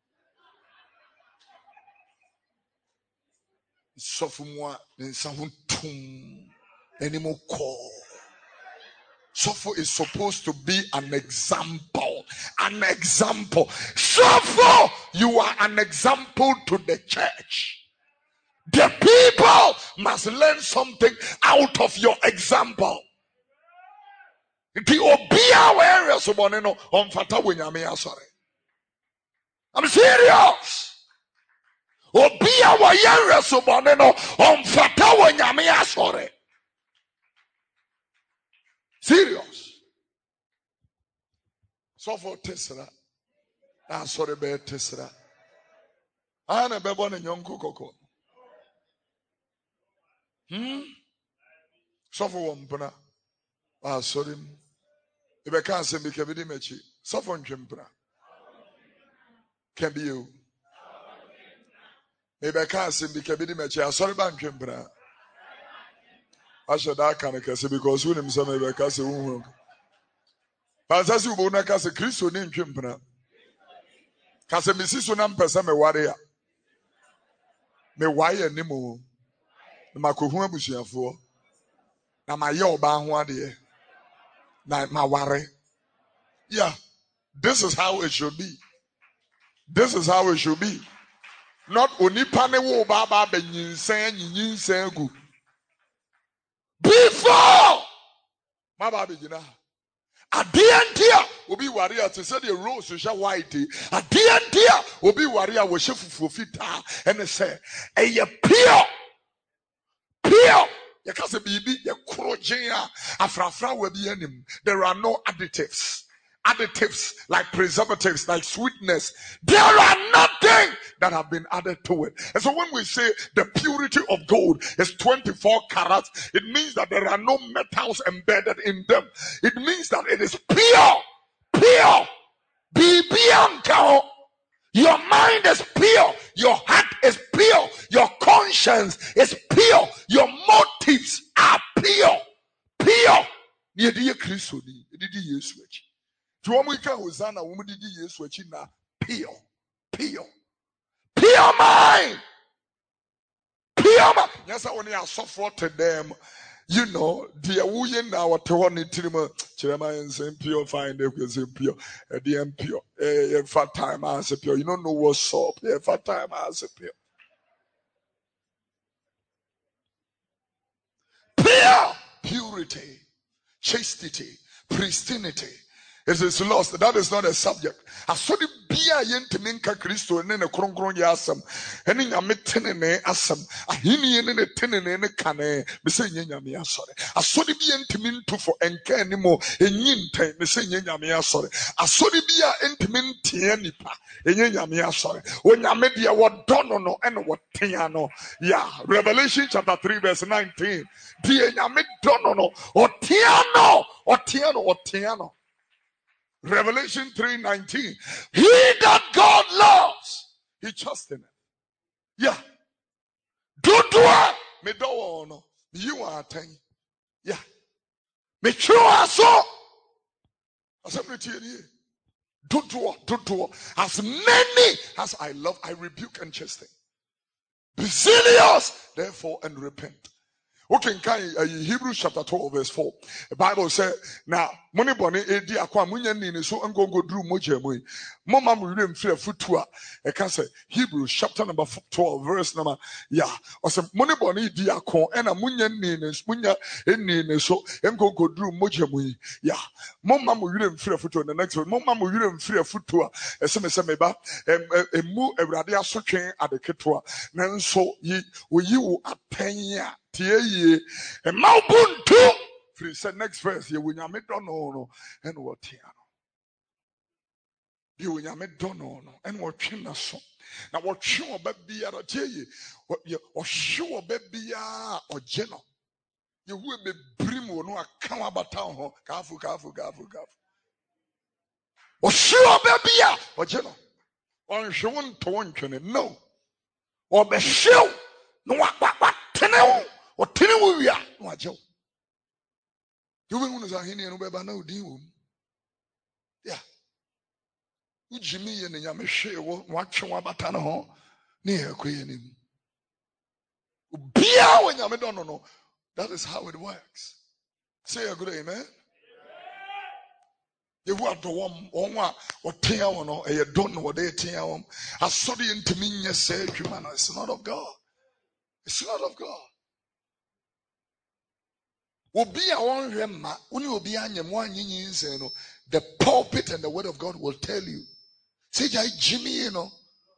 Sophomore in some tomb anymore call. Sopho is supposed to be an example. An example. Sopho, you are an example to the church. The people must learn something out of your example. The obia areas of Bonino on Fata Winyamia, sorry. I'm serious. Obia areas of Bonino on Fata Winyamia, sorry. Serious. So for Tesla. Ah, sorry, bear Tesla. I am a baby and young cocoa. So for one puna. Ah, sorry. If I can't say me, can be the mechi. So for Jimpra. Can be you. If I can't say me, can be the mechi. Ah, sorry, Ban Jimpra. I should that kind of case because when him some maybe I can't say who. But as you won't cast a Christo name Jimpra. Cast a Mrs. Unam Pesa me warrior. Me wire nemo. My Kuhuma Bushia for. Now my yo ban one day. Now my worry. Yeah. This is how it should be. This is how it should be. Not only panewo baba benyin sen gu. Before my baby jina. At the end here will be warrior to say the rose social white. At the end here will be warrior with chef for fita and they say a pure. You can't say baby, you crojea, afrafra will be him. There are no additives. Additives like preservatives, like sweetness. There are nothing that have been added to it. And so when we say the purity of gold is 24 carats, it means that there are no metals embedded in them. It means that it is pure. BBM. Your mind is pure. Your heart is pure. Your conscience is pure. Your motives are pure. Near the Christo, did you switch? To Omika Hosanna, woman did you switch in pure mind. Yes, I only have suffered to them. You know, the Wuyen now what one in Jeremiah and pure find it was impure, the impure, a fat time as a pure. You don't know what's up, a fat time as a pure. Purity, chastity, pristinity. It is lost. That is not a subject. I saw the bia yentimi nka Kristo ne ne kronkron ye asem ene nyame tenene asem ahini ne ne tenene ne kane me se nye nyame asore asori bia ntimi ntufo enka animo enyintan me se nye nyame asore asori bia ntimi ntie nipa enye nyame asore onyame dia wodono no ene wotea no. Yeah, Revelation chapter 3 verse 19. Die nyame dono no otiano. Revelation 3:19. He that God loves, he trusts in it. Yeah. Do me do no. You are 10. Yeah. Me true so. Do as many as I love, I rebuke and chasten. Be serious, therefore, and repent. Okay, Hebrews chapter 12 verse 4. The Bible says, now, money bonny edi akwa munya nini so and go drew moja mui. Mama murim fear futua. I can say Hebrews chapter number 12 verse number or some money bonny di akwa and a munya nini so and go drew moja mui. Yeah, Mama murim fear futua. The next one, Mama murim fear futua. As some meba a mu a radia soaking at the ketua. Nan so ye you a penya. Tie and Maubuntu. Free said next verse. You will not know and what tiano. You will not know and what china so. Now what sure baby are tell you what you or sure baby or general. You will be brimo no come about town. Kafu. Or sure baby or general. Or showing to one no. Or be show no what teneo. Or teneo we are no joke. You will say, "Hini anu no dium." Yeah. Ujimi ye ne nyame hwe wo watwe wabata no ho ne yakoye nim. Bia when nyame don no. That is how it works. Say a good amen. You want to one or tear one or you don't know what they tear one. I saw the intimate say, it's not of God. It's not of God. The pulpit and the word of God will tell you. Say, Jimmy, you know,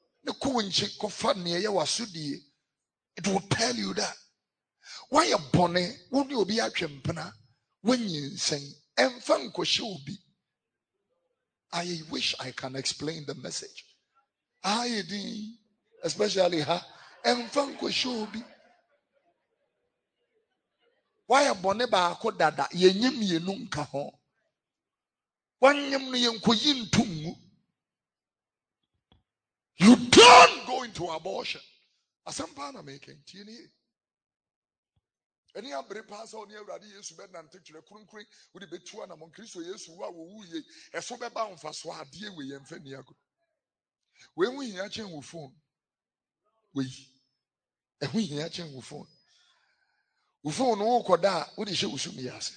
it will tell you that. Why a bonnet won't you be a champana when you sing? And be. I wish I can explain the message. I did, especially her. And be. Why a bonnet ba dada ye nyim ye nunca ho. One yam yen kuyin tungu. You don't go into abortion. Asampana making tini. Any abri pass on here ready yes bed and take to the kunkri with the betua and among Christo yes who ye a sober bound for swat dear we and feniago. When we hear chain with phone, we hear chain with phone. Ufone no koda would the show me as.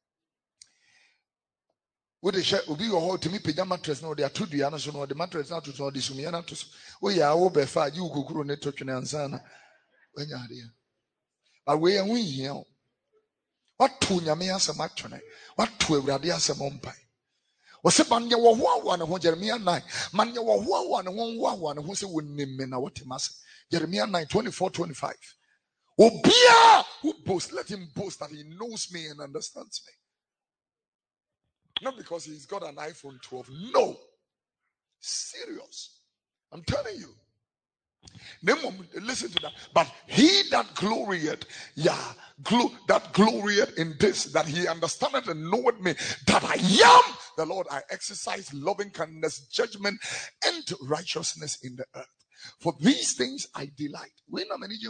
Would the share will be your whole to me pajama mattress no they are 2 dianas or the mattress not to the sumiana to. We are over far you go grow net touch and sana when you are here. But we are we here. What to Yamea Samachone? What to a radia Samompai? Was it Manya one who Jeremiah 9? Manya one who said, wouldn't name what he must. Jeremiah 9, 24-25. Obia who boasts, let him boast that he knows me and understands me. Not because he's got an iPhone 12. No. Serious. I'm telling you. Listen to that. But he that glorieth, that glorieth in this, that he understandeth and knoweth me, that I am the Lord, I exercise loving kindness, judgment, and righteousness in the earth. For these things I delight. When so many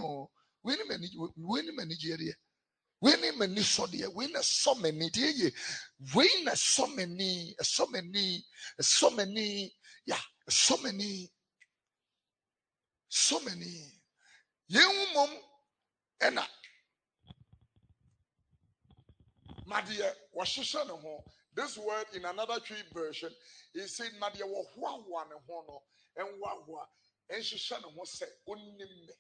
young mom and Madia was this word in another tree version is said Madia was one and Wawa and Shishana was said only me.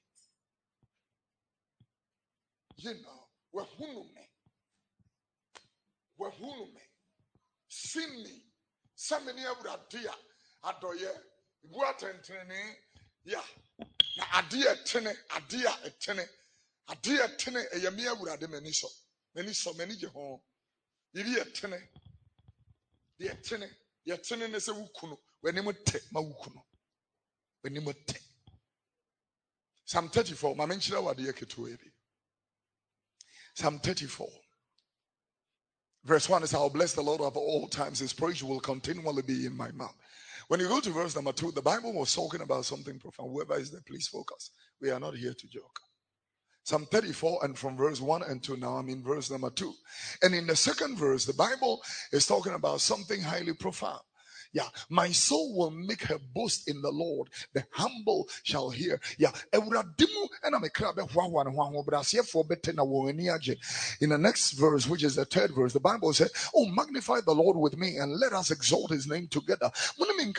You know, we're hunume. Sin me. Some many of that dear Adoye What and training? Yeah. Na adia tene, adia etene, adia tene. Eyamia wurade meniso, meni je hon. Iri etene, di etene, yetene ne se wukuno. Weni mo te ma wukuno. Weni mo te. Psalm 34. Ma menchira wade yeketu ebi. Psalm 34. Verse 1 is, I'll bless the Lord of all times. His praise will continually be in my mouth. When you go to verse number 2, the Bible was talking about something profound. Whoever is there, please focus. We are not here to joke. Psalm 34, and from verse 1 and 2, now I'm in verse number 2. And in the second verse, the Bible is talking about something highly profound. Yeah, my soul will make her boast in the Lord. The humble shall hear. Yeah, in the next verse, which is the third verse, the Bible says, oh, magnify the Lord with me and let us exalt his name together. In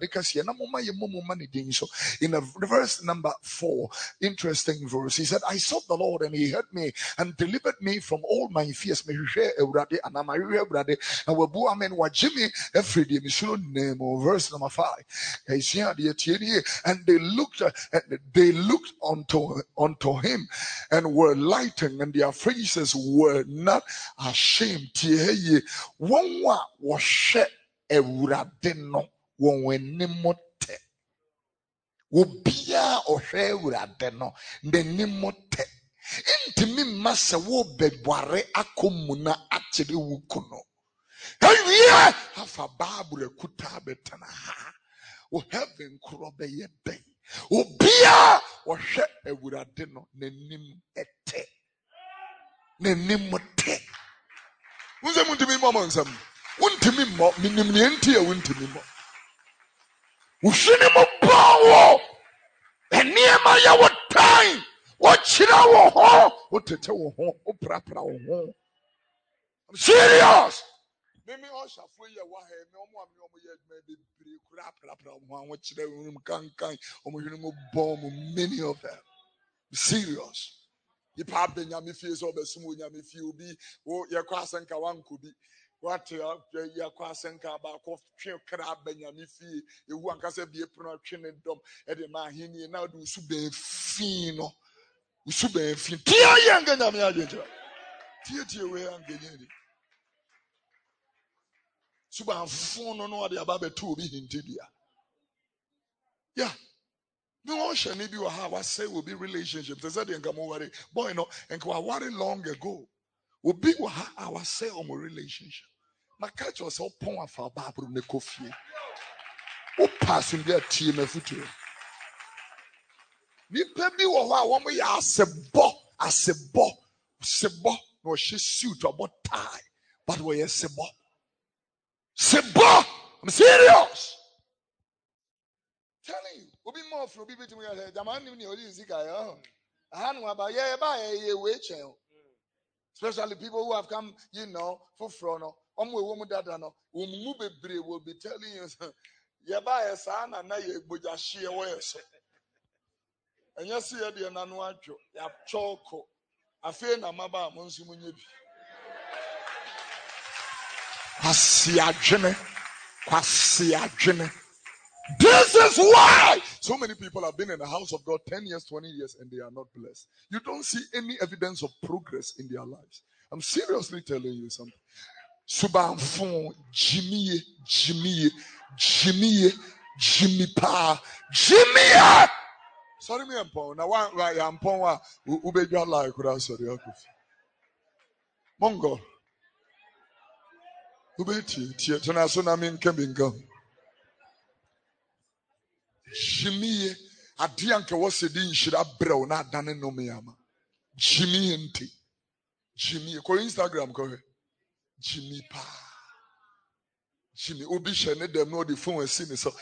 verse number 4, interesting verse, he said, I sought the Lord and he heard me and delivered me from all my fears. Name, or verse number 5, and they looked unto him and were lightened, and their faces were not ashamed. One was shed a wuradeno when nimote wobia or she wuradeno the nimote intimi massa wo bedware akomuna actually wukuno. Hey, have a Bible kutabetana. O heaven krobe ye day. O bia o she e wuradeno nenim ete. Nenim te. Unze muntimi mo monsam. Untimi mo minim ne enti e untimi mo. Ushini mo bawo. Eniema ya wo time. Wo chira wo ho. Wo tete wo ho. Wo prapra wo ho. I'm serious. Mimi osha for ye wa he me omo am omo ye me bebre kura prapra ho an wo chire room kan omo hwene mo bomb many of them. Serious. You pa benyame fie so obesum onyame fie obi wo ye kwa asenka wanko bi what ye kwa asenka ba ko twe kra benyame fie ewu ankasa bi eprono twe ne dom e de ma hini na do su ben fi no su ben fi tie ye nganyame ajeje tie we anganyedi Suba phone no de aba beto obi hintibia. Yeah. No ocean maybe you have say will be relationships. They said nka mo worry. Boy no nka wa worry long ago. Obi wa ha our say on relationship. Na catch yourself pon afa Bible ne kofie. O pass in there tie na futu. Ni pe bi wo ha wo mo ya asebo no she suit about tie but we sebo. Sebo, I'm serious. Telling you, we'll be more for people to me. Especially people who have come, for frono. Will be telling you, yeah, buy a son and now you would just share worse. And you see the Nanuacho, you have choco. I feel na maba Monsimuни. This is why so many people have been in the house of God 10 years, 20 years, and they are not blessed. You don't see any evidence of progress in their lives. I'm seriously telling you something. Subanfon, Jimmy Pa, Jimmy. Sorry, me ampon. Now, why ampon? Ube your life could answer the Mongo. Ubeti, Tietana Sunamin Kembingo. Jimmy, a dianka was a din should have brown, not done in no meama. Jimmy and T. Jimmy, call Instagram, call Jimmy Pa. Jimmy, Ubisha, let them know the phone and sing so.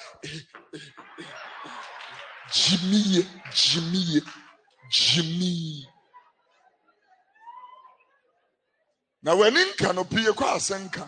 Jimmy. Now, when in canopy, a quasenka.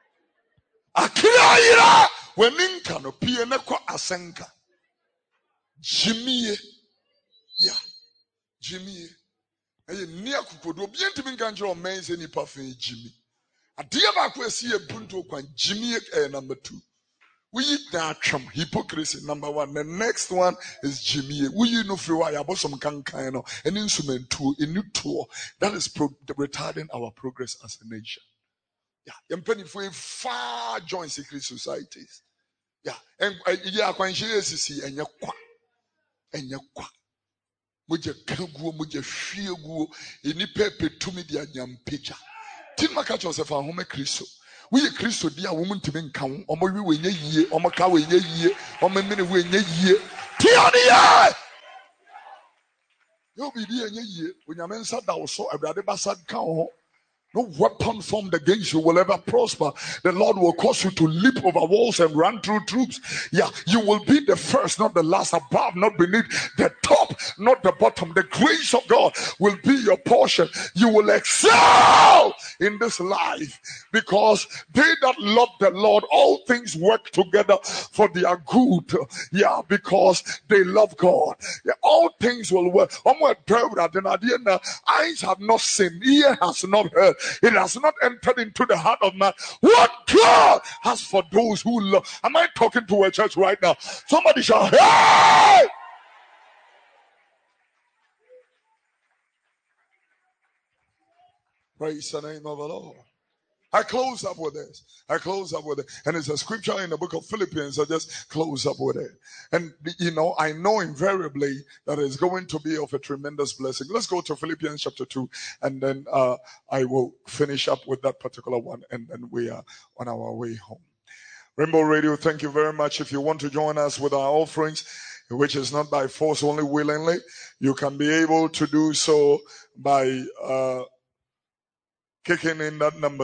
Akira, when in canopy, and a quasenka. Jimmy, yeah, Jimmy. And near Kukodo, bien to be ganjo mains any puffin Jimmy. A dear Marquis see a bunto quan Jimmy number 2. We that hypocrisy, number one. The next one is Jimmy. We know free wire about some kind of an instrument tool, a new tool that is retarding our progress as a nation. Yeah, I'm penny for far joint secret societies. Yeah, and yeah, when she is and your qua. Muja kanguo, muja shiaguo, any pepe to me the young pitcher. Tin Makacho Joseph and Home Christo. We a Christo, dear woman to be count, or my way in a year, or my cow in a year, or my minute way in a year. Tiania! You'll be there in a year when your men sat down so I'd rather bastard count. No weapon formed against you will ever prosper. The Lord will cause you to leap over walls and run through troops. Yeah, you will be the first, not the last, above, not beneath, the top, not the bottom. The grace of God will be your portion. You will excel in this life because they that love the Lord, all things work together for their good. Yeah, because they love God. Yeah, all things will work. Eyes have not seen, ear has not heard. It has not entered into the heart of man what God has for those who love. Am I talking to a church right now? Somebody shout, hey! Praise the name of the Lord. I close up with this. And it's a scripture in the book of Philippians. I just close up with it. And, I know invariably that it's going to be of a tremendous blessing. Let's go to Philippians chapter 2. And then I will finish up with that particular one. And then we are on our way home. Rainbow Radio, thank you very much. If you want to join us with our offerings, which is not by force, only willingly, you can be able to do so by kicking in that number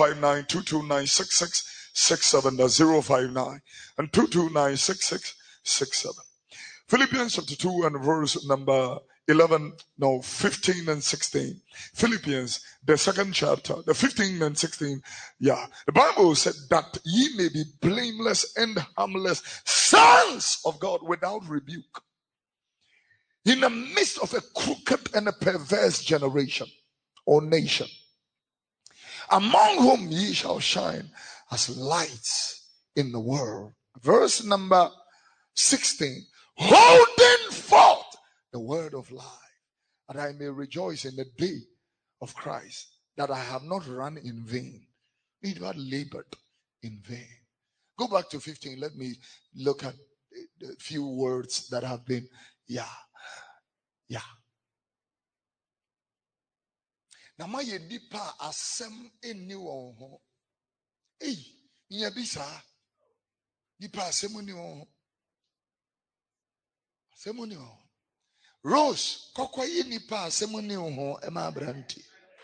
059-229-6667. That's 059 and 229-6667. Philippians chapter 2 and verse number 15 and 16. Philippians, the second chapter, the 15 and 16. Yeah, the Bible said that ye may be blameless and harmless, sons of God without rebuke, in the midst of a crooked and a perverse generation or nation, among whom ye shall shine as lights in the world. Verse number 16. Holding forth the word of life, that I may rejoice in the day of Christ, that I have not run in vain, neither labored in vain. Go back to 15. Let me look at a few words that have been, yeah. Na ma ye dipa asem eni won ho. Nya bisa. Dipa asem eni won ho. Asem eni won. Rose, kokwaye nipa asem eni won ho e ma branti.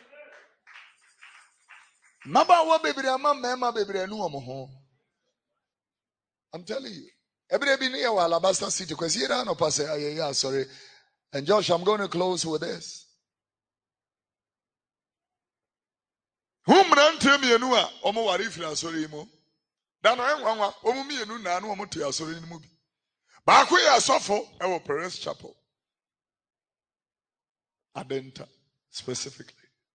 Maba wo bebre ama mema bebre anu won ho. I'm telling you. Every day near Alabasta City, because here I know, Pastor, yeah, sorry. And Josh, I'm going to close with this. Whom ran to me, Nua, Omo Warifra, sorry, mo. Dan I Omo me, Nuna, no Motia, sorry, in the movie. Back where I suffer, our parents' chapel. Adenta, specifically.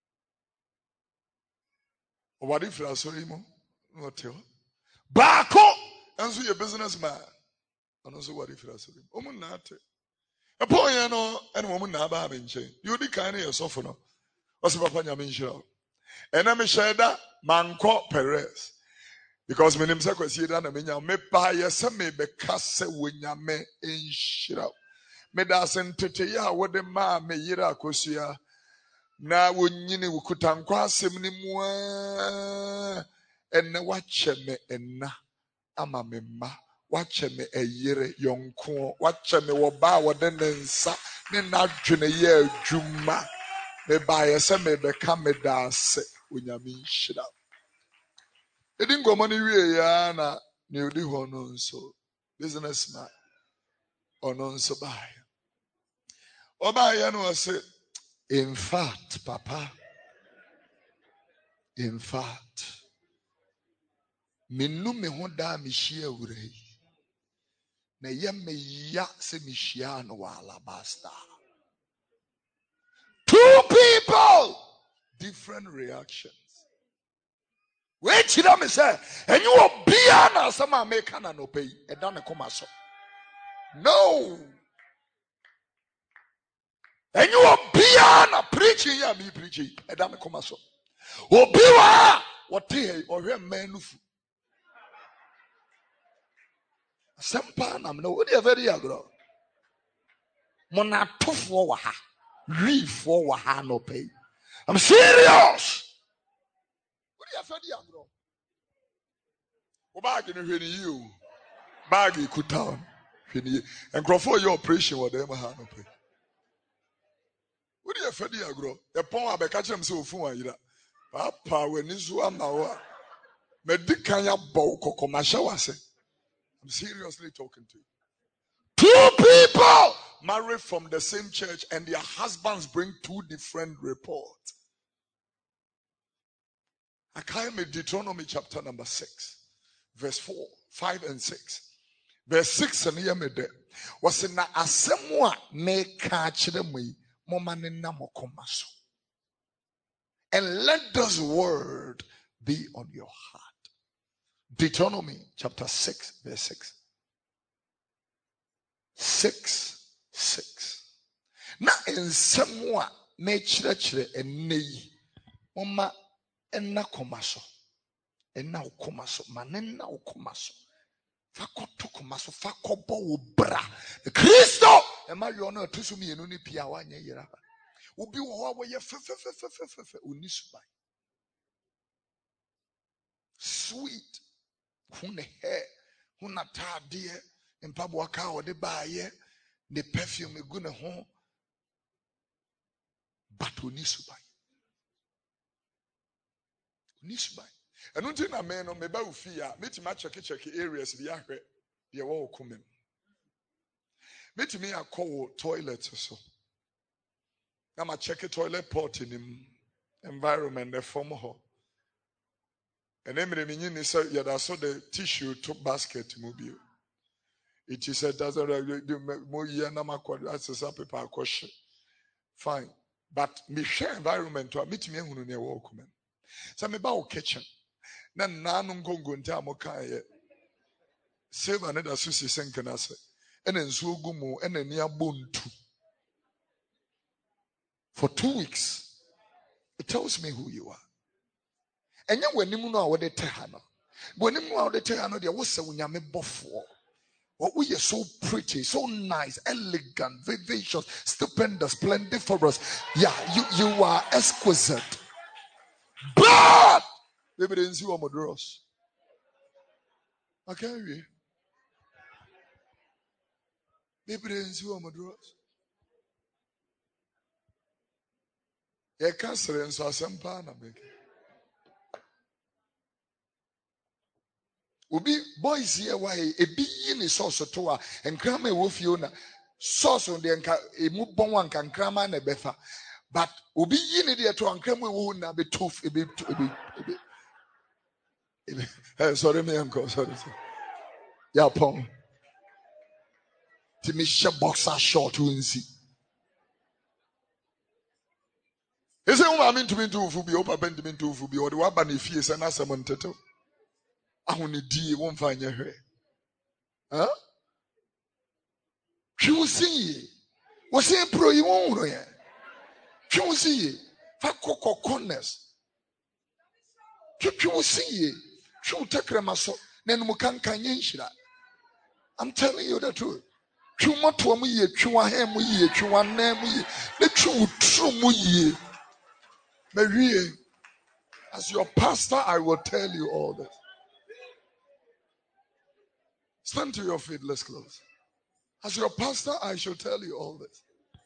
Warifra, sorry, mo. What you? Bako, and so your businessman. And also Warifra, sorry. Omo Nate. A boy, and woman, Naba, you the kind of suffer. What's Papa Yamin? And I'm a shader, Manco Perez. Because my name is Aquasidan, and me buy a semi becase when ya me in shira. Me dasen tetea, what the ma me yira cosia. Na wunyini wukutankwa semni mwa. And watch me and na ama me ma. Watch me a year young coon. Watch me waba wadenensa. Nina june ye juma. Me buy a semi become me dance. When you mean shit up. It didn't go money we na new di honon so businessman onon so buy. Oba no say, in fact, Papa, in fact, me no me honda me share urei. Na ye me ya se me share no alabasta. Two people, different reactions. Wait till me say, and you will be an some American and obey a done a commercial. No. And you will be an preaching, yeah, me preaching a done a commercial. Obiwa, what tea or your man. Sampan, I'm no, what are very agro. Mona tooth for waha, reef for waha no pay. I'm serious. What are you very agro? Bag in you. Bag you could town. And grow for your operation, whatever hand no pay. What are you very agro? The pong I catch him so fun. Papa, when this one now, Medicaya bow cocomasha was it. I'm seriously talking to you. Two people married from the same church and their husbands bring two different reports. I came in Deuteronomy chapter number 6, verse 4, 5 and 6. Verse 6 and here me there. Was in na asemwa me kachire mu momanena mokomaso. And let this word be on your heart. Deuteronomy chapter 6, verse 6. 6. Na ensem a me kyerɛkyerɛ enne yi moma enna komaso enna komaso manenna komaso fa kɔto komaso fa kɔbɔ wo bra Kristo e ma yo na atusu mienu ni pia wanyɛ yira obi wo ho aboyɛ fefefefefefe oni suban sweet hune hair huna taadeɛ mpaboa ka ɔde baayɛ the perfume egu ne ho but oni suban and until na me no me ba ufi a metimi check areas bi ahwɛ de wo komem metimi akɔ toilet so na ma check toilet pot in him environment the form ho and emre me nyini say yada so the tissue to basket mobile it is said doesn't mo year na makɔ asesa paper akɔhye fine but me share environment to metimi ehunu ne wo komem so me ba o kitchen na nanu ngongo nta amokaye save another susi senkana se ena nsuo gumu ena ni abontu for 2 weeks. It tells me who you are. Enya wanimu no a wode te ha no wanimu a wode te ha no de wo se wunyame bofo what we are so pretty, so nice, elegant, vivacious, stupendous, splendiferous. Yeah, you are exquisite. But baby didn't see what Madros. I can't read. Baby didn't see what Madros. Yeah, cancer and so some pana make. Ubi boys here why a be in sauce to her and cram a wolf yona sauce on the a mubon one can cram and a befa. But ubi in it to and cram will not be tooth a bit. Sorry, me uncle. Sorry. Yeah, pong. Timisha boxer short wincy. He said, I mean to be too fubi, opa bent to fubi, or the wabani fears and as a monteto. I want to do won't find your hair. Huh? She will see ye. Was saying pro you won't know. She will see ye. Fakoko corners. She will see ye. She will take them as then Mukan Kanyanshira. I'm telling you the truth. Chuma to me, chua hem ye, chua name ye, the true ye. Marie, as your pastor, I will tell you all this. Stand to your feet, let's close. As your pastor, I shall tell you all this.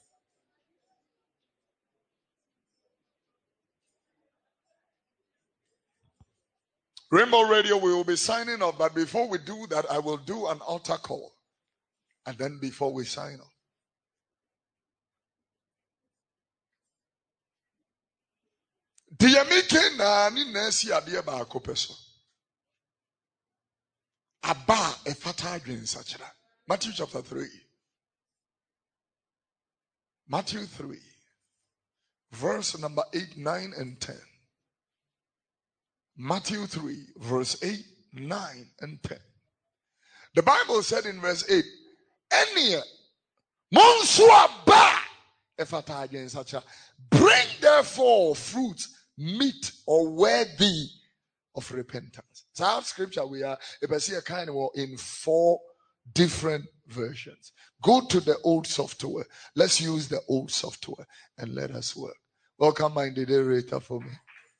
Rainbow Radio, we will be signing off, but before we do that, I will do an altar call. And then before we sign off. Diamike na ni nesi adie ba akopeso. Aba efata adwen sachira. Matthew chapter 3. Matthew 3. Verse number 8, 9, and 10. Matthew 3, verse 8, 9, and 10. The Bible said in verse 8, Enia, Monsuaba, bring therefore fruit, meat, or worthy of repentance. So our scripture we are a kind of in 4 different versions. Go to the old software. Let's use the old software and let us work. Welcome my moderator for me.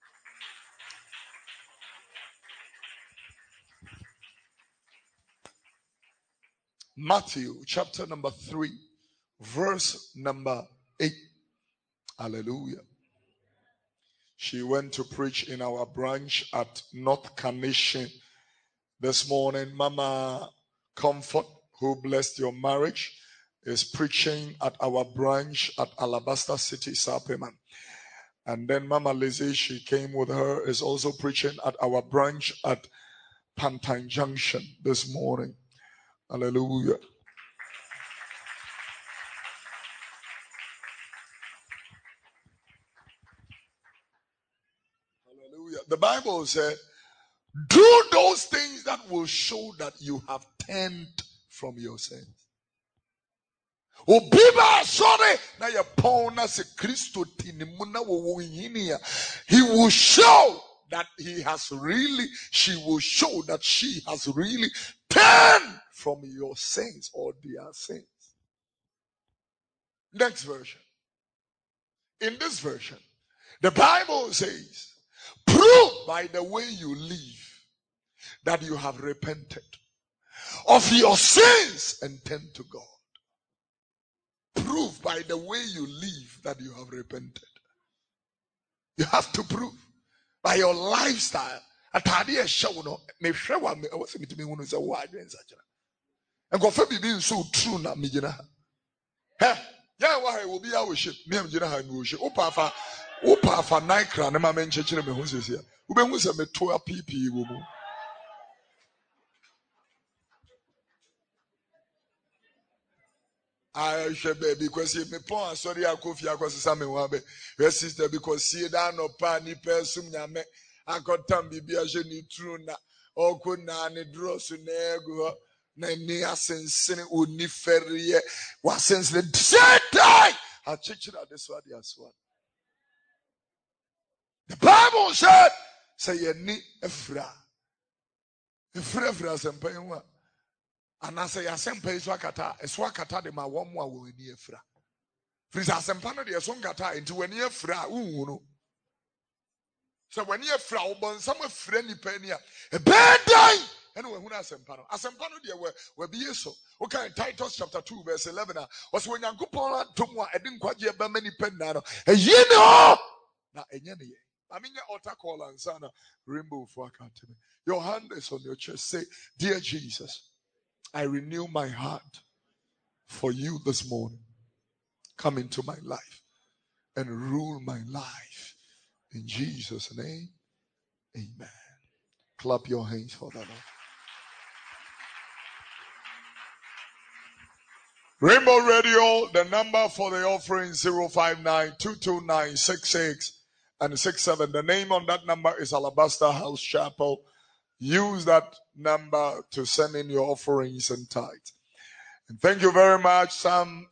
Matthew chapter number 3, verse number 8. Hallelujah. She went to preach in our branch at North Carnation this morning. Mama Comfort, who blessed your marriage, is preaching at our branch at Alabaster City, Sapeman. And then Mama Lizzie, she came with her, is also preaching at our branch at Pantine Junction this morning. Hallelujah. Hallelujah. The Bible said, do those things that will show that you have turned from your sins. Obiba sorry na ya pona se Kristo tinimuna wo yinia. He will show that he has really, she will show that she has really turned from your sins or their sins. Next version. In this version, the Bible says, prove by the way you live that you have repented of your sins and turned to God. Prove by the way you live that you have repented. You have to prove by your lifestyle. Atade show no me hwe wa me wo se mitimi hunu se wo adwen sachira. Enkofa bibi nso true na me gina. He ya wa he wo bia wo hye me am gina ha me wo hye. Upa afa naikra na ma me nchechire me hu sesia. Ube hu se me to apipi wo mu. I should be because if me pon sorry I could fear because some one be sister because see that no pa ni person nyame akotam bibia je ni true na oku na ne dross na ego na ni asensene oni ferie wasensene die a chichira this one as well. The Bible said say ye ni efra sempa and I say, Asempa is wakata, a swakata de ma one more will near fra. Frisa Sempano de Sonkata into a near fra, uno. So when you're fra, some friendly penny, a bad day, and when Asempano, Asempano dear were be so. Okay, Titus chapter 2, verse 11 was when Yankupola Tumwa, I didn't quite get many penano, a year no, not a yenny. I mean, your altar call and sana, rainbow for me. Your hand is on your chest. Say, dear Jesus, I renew my heart for you this morning. Come into my life and rule my life. In Jesus' name, amen. Clap your hands for that. Rainbow Radio, the number for the offering 059-229-66 and 67. The name on that number is Alabaster House Chapel. Use that number to send in your offerings and tithes. And thank you very much, Sam,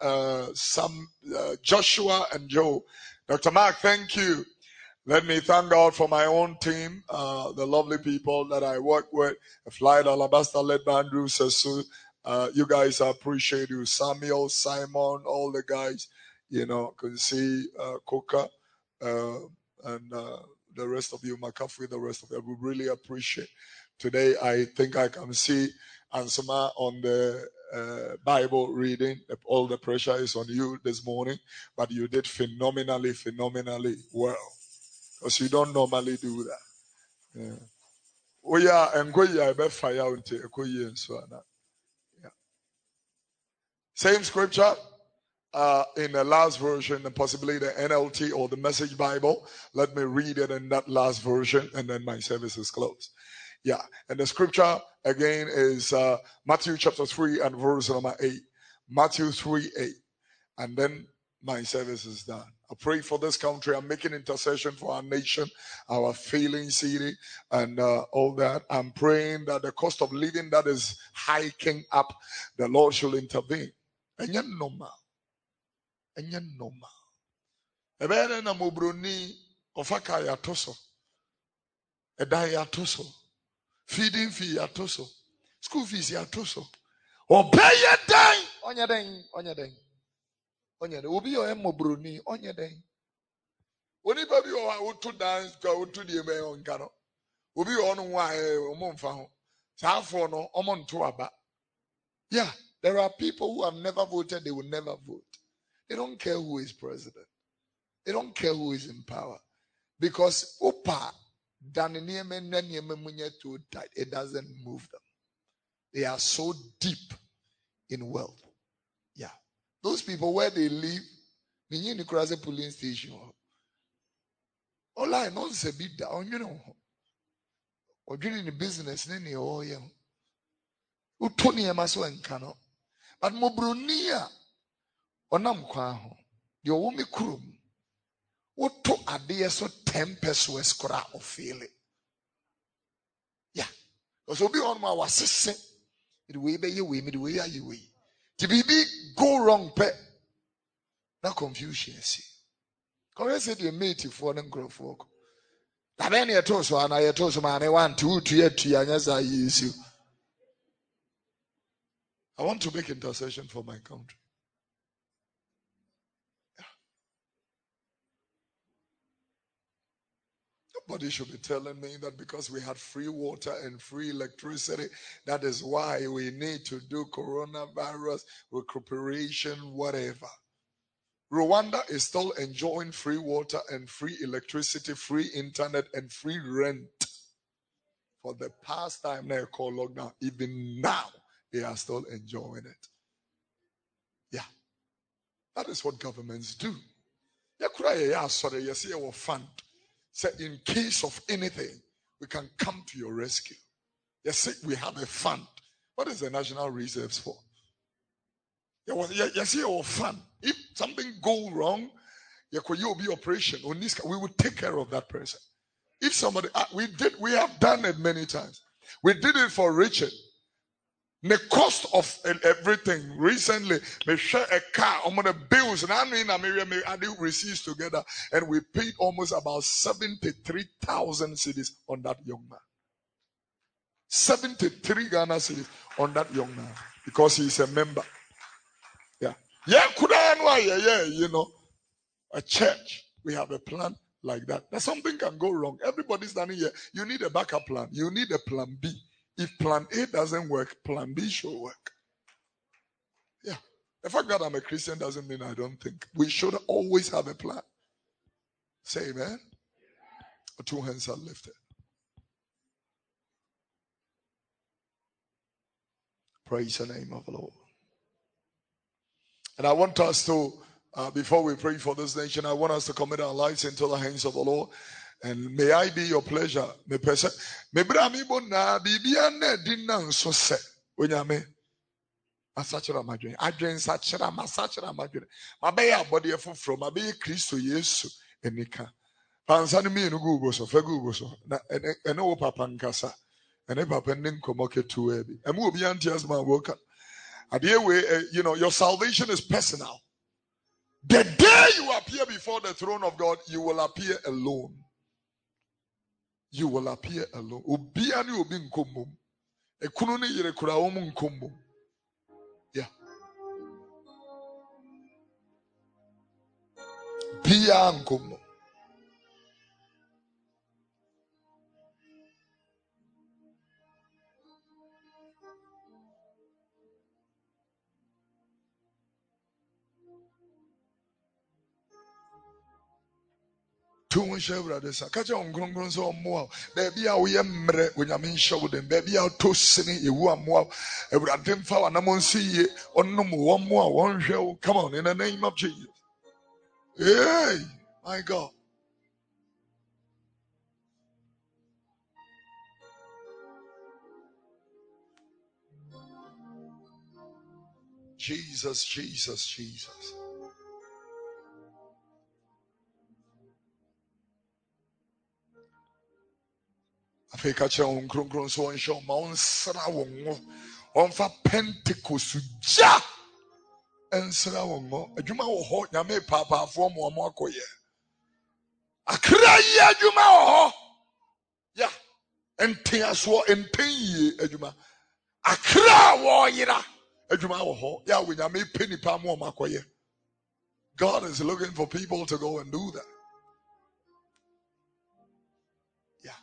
Joshua and Joe. Dr. Mark, thank you. Let me thank God for my own team, the lovely people that I work with. Flight Alabaster led by Andrew Sesu. You guys, I appreciate you. Samuel, Simon, all the guys, you know, can see Coca and the rest of you, McCaffrey, the rest of you. We really appreciate. Today, I think I can see Ansama on the Bible reading. All the pressure is on you this morning, but you did phenomenally well. Because you don't normally do that. Yeah. Oh yeah, and go yeah, I bet fire out and so on. Yeah. Same scripture. In the last version, and possibly the NLT or the Message Bible. Let me read it in that last version, and then my service is closed. Yeah, and the scripture again is Matthew chapter 3 and verse number 8. Matthew 3:8, and then my service is done. I pray for this country. I'm making intercession for our nation, our failing city, and all that. I'm praying that the cost of living that is hiking up, the Lord should intervene. And yet normal. And yet normal. Ebere na mobroni ofaka ya toso. Eda ya toso. Feeding fee ya toso. School fees ya toso. Obey den. Onya den. Onya den. Onya den. Obi yo mobroni. Onya den. Oni baby o to dance go to the eme on kano. Obi on wa omo mfa ho. Saafo no omo nto aba. Yeah, there are people who have never voted, they will never vote. They don't care who is president. They don't care who is in power. Because it doesn't move them. They are so deep in wealth. Yeah. Those people where they live, in the polling station. All I know is a bit down, you know. Or doing the business, nene oh yeah. Utoni emaso enkano. But mobronia onam kwa ho. Yo wumi kurum. Woto ade so 10 pesos kora ofele. Yeah. Because obi on ma wasese. The way be you way, me the way are you way. To be go wrong pe. Na confusion see. Come say the mate for them grow folk. Na ben ye to so ana ye to so ma me want to anya za yesu. I want to make intercession for my country. Yeah. Nobody should be telling me that because we had free water and free electricity, that is why we need to do coronavirus recuperation, whatever. Rwanda is still enjoying free water and free electricity, free internet, and free rent for the past time they call lockdown. Even now, they are still enjoying it. Yeah. That is what governments do. Fund. Say in case of anything, we can come to your rescue. Yes, we have a fund. What is the National Reserves for? Yes, your fund. If something go wrong, you'll be operation. We will take care of that person. If somebody, we have done it many times. We did it for Richard. The cost of everything recently, we share a car, the bills, and I did receipts together, and we paid almost about 73,000 cedis on that young man. 73 Ghana cedis on that young man because he's a member. Yeah, you know, a church. We have a plan like that. That something can go wrong. Everybody's standing here. You need a backup plan. You need a plan B. If plan A doesn't work, plan B should work. Yeah. The fact that I'm a Christian doesn't mean I don't think. We should always have a plan. Say amen. 2 hands are lifted. Praise the name of the Lord. And I want us to, before we pray for this nation, I want us to commit our lives into the hands of the Lord. And may I be your pleasure. Me pese. Me bra mi bona bibia na dinna so se. Onyame. Masachira madwen. Adwen sachira masachira madwen. Mabe ya body from mabe Kristo Yesu enika. Pansa ni me no go so, fa go so. Na ene wo papa nkasa. Ene papa nin komoke tu ebi. Emu obi antias ma woka. You know, your salvation is personal. The day you appear before the throne of God, you will appear alone. You will appear alone. Obiani obi nkomom. Ekunu ne yire kura omu nkomom. Yeah. Bia nkomom. Two share brothers. Catch on grong so more. Baby, I will emre when I'm in show them. Baby, I'll toss it. You want more. Every attempt for an amon see on no more. One more. One show. Come on, in the name of Jesus. Hey, my God. Jesus, Jesus, Jesus. afei ka kyerɛ wo nkronkron so ɔnhyɛ wo ma ɔnsra wo ngo ɔmfa Pentecost gya ɛnsra wo ngo adwuma wɔ hɔ nyame paapaafoɔ ma ɔmo akɔyɛ akra yi adwuma wɔ hɔ ya enten asoɔ enten yie adwuma akra wɔ yera adwuma wɔ hɔ ya wo nyame pɛ nipa ma ɔmo akɔyɛ. God is looking for people to go and do that. Yeah.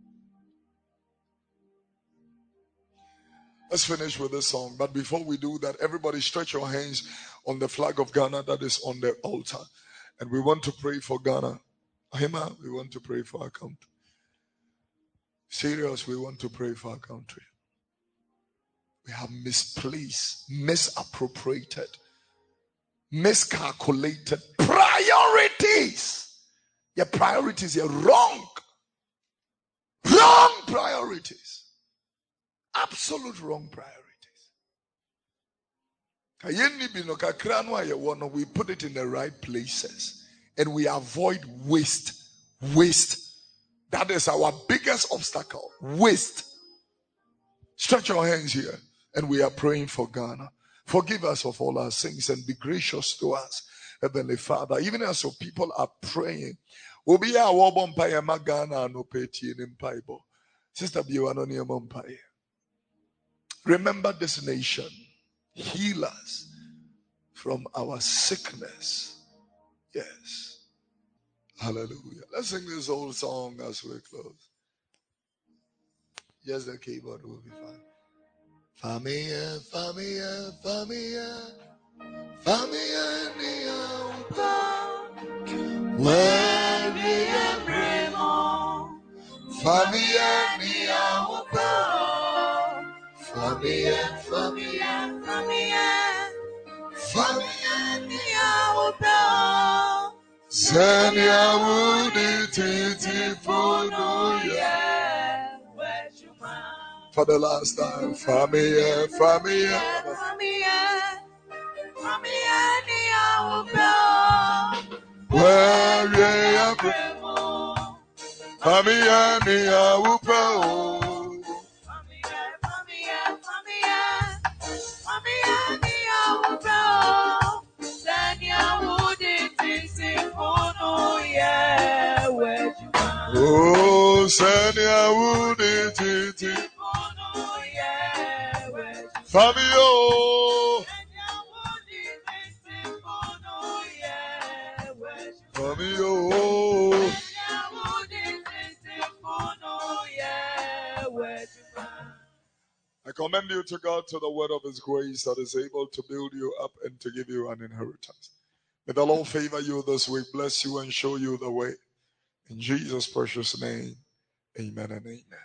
Let's finish with this song. But before we do that, everybody stretch your hands on the flag of Ghana that is on the altar. And we want to pray for Ghana. Ahima, we want to pray for our country. Serious, we want to pray for our country. We have misplaced, misappropriated, miscalculated priorities. Your priorities are wrong. Wrong priorities. Absolute wrong priorities. We put it in the right places and we avoid waste. Waste. That is our biggest obstacle. Waste. Stretch your hands here and we are praying for Ghana. Forgive us of all our sins and be gracious to us, Heavenly Father. Even as your people are praying, Sister remember this nation. Heal us from our sickness. Yes. Hallelujah. Let's sing this old song as we close. Yes, the keyboard will be fine. Famia, famia, famia, famia, nia upa, where nia primo, famia, nia upa, famia, famia, famia, famia, nia upa, Sanya wudi titi puno ya. For the last time, famia, famia, famia, famia, where you are, famia, nia upa, famia, famia, famia, nia upa, Sanya wudi tisi puno ya, where you are. Oh, Sanya wudi titi. Fabio, Fabio, I commend you to God, to the word of His grace that is able to build you up and to give you an inheritance. May the Lord favor you this week, bless you and show you the way. In Jesus' precious name, amen and amen.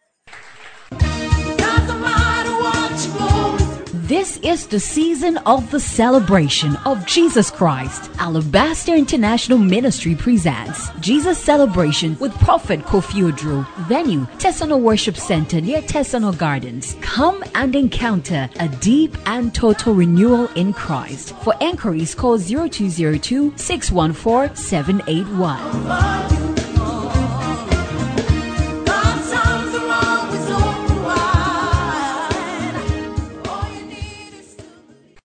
This is the season of the celebration of Jesus Christ. Alabaster International Ministry presents Jesus Celebration with Prophet Kofi Odro. Venue, Tesano Worship Center near Tesano Gardens. Come and encounter a deep and total renewal in Christ. For enquiries, call 0202 614 781.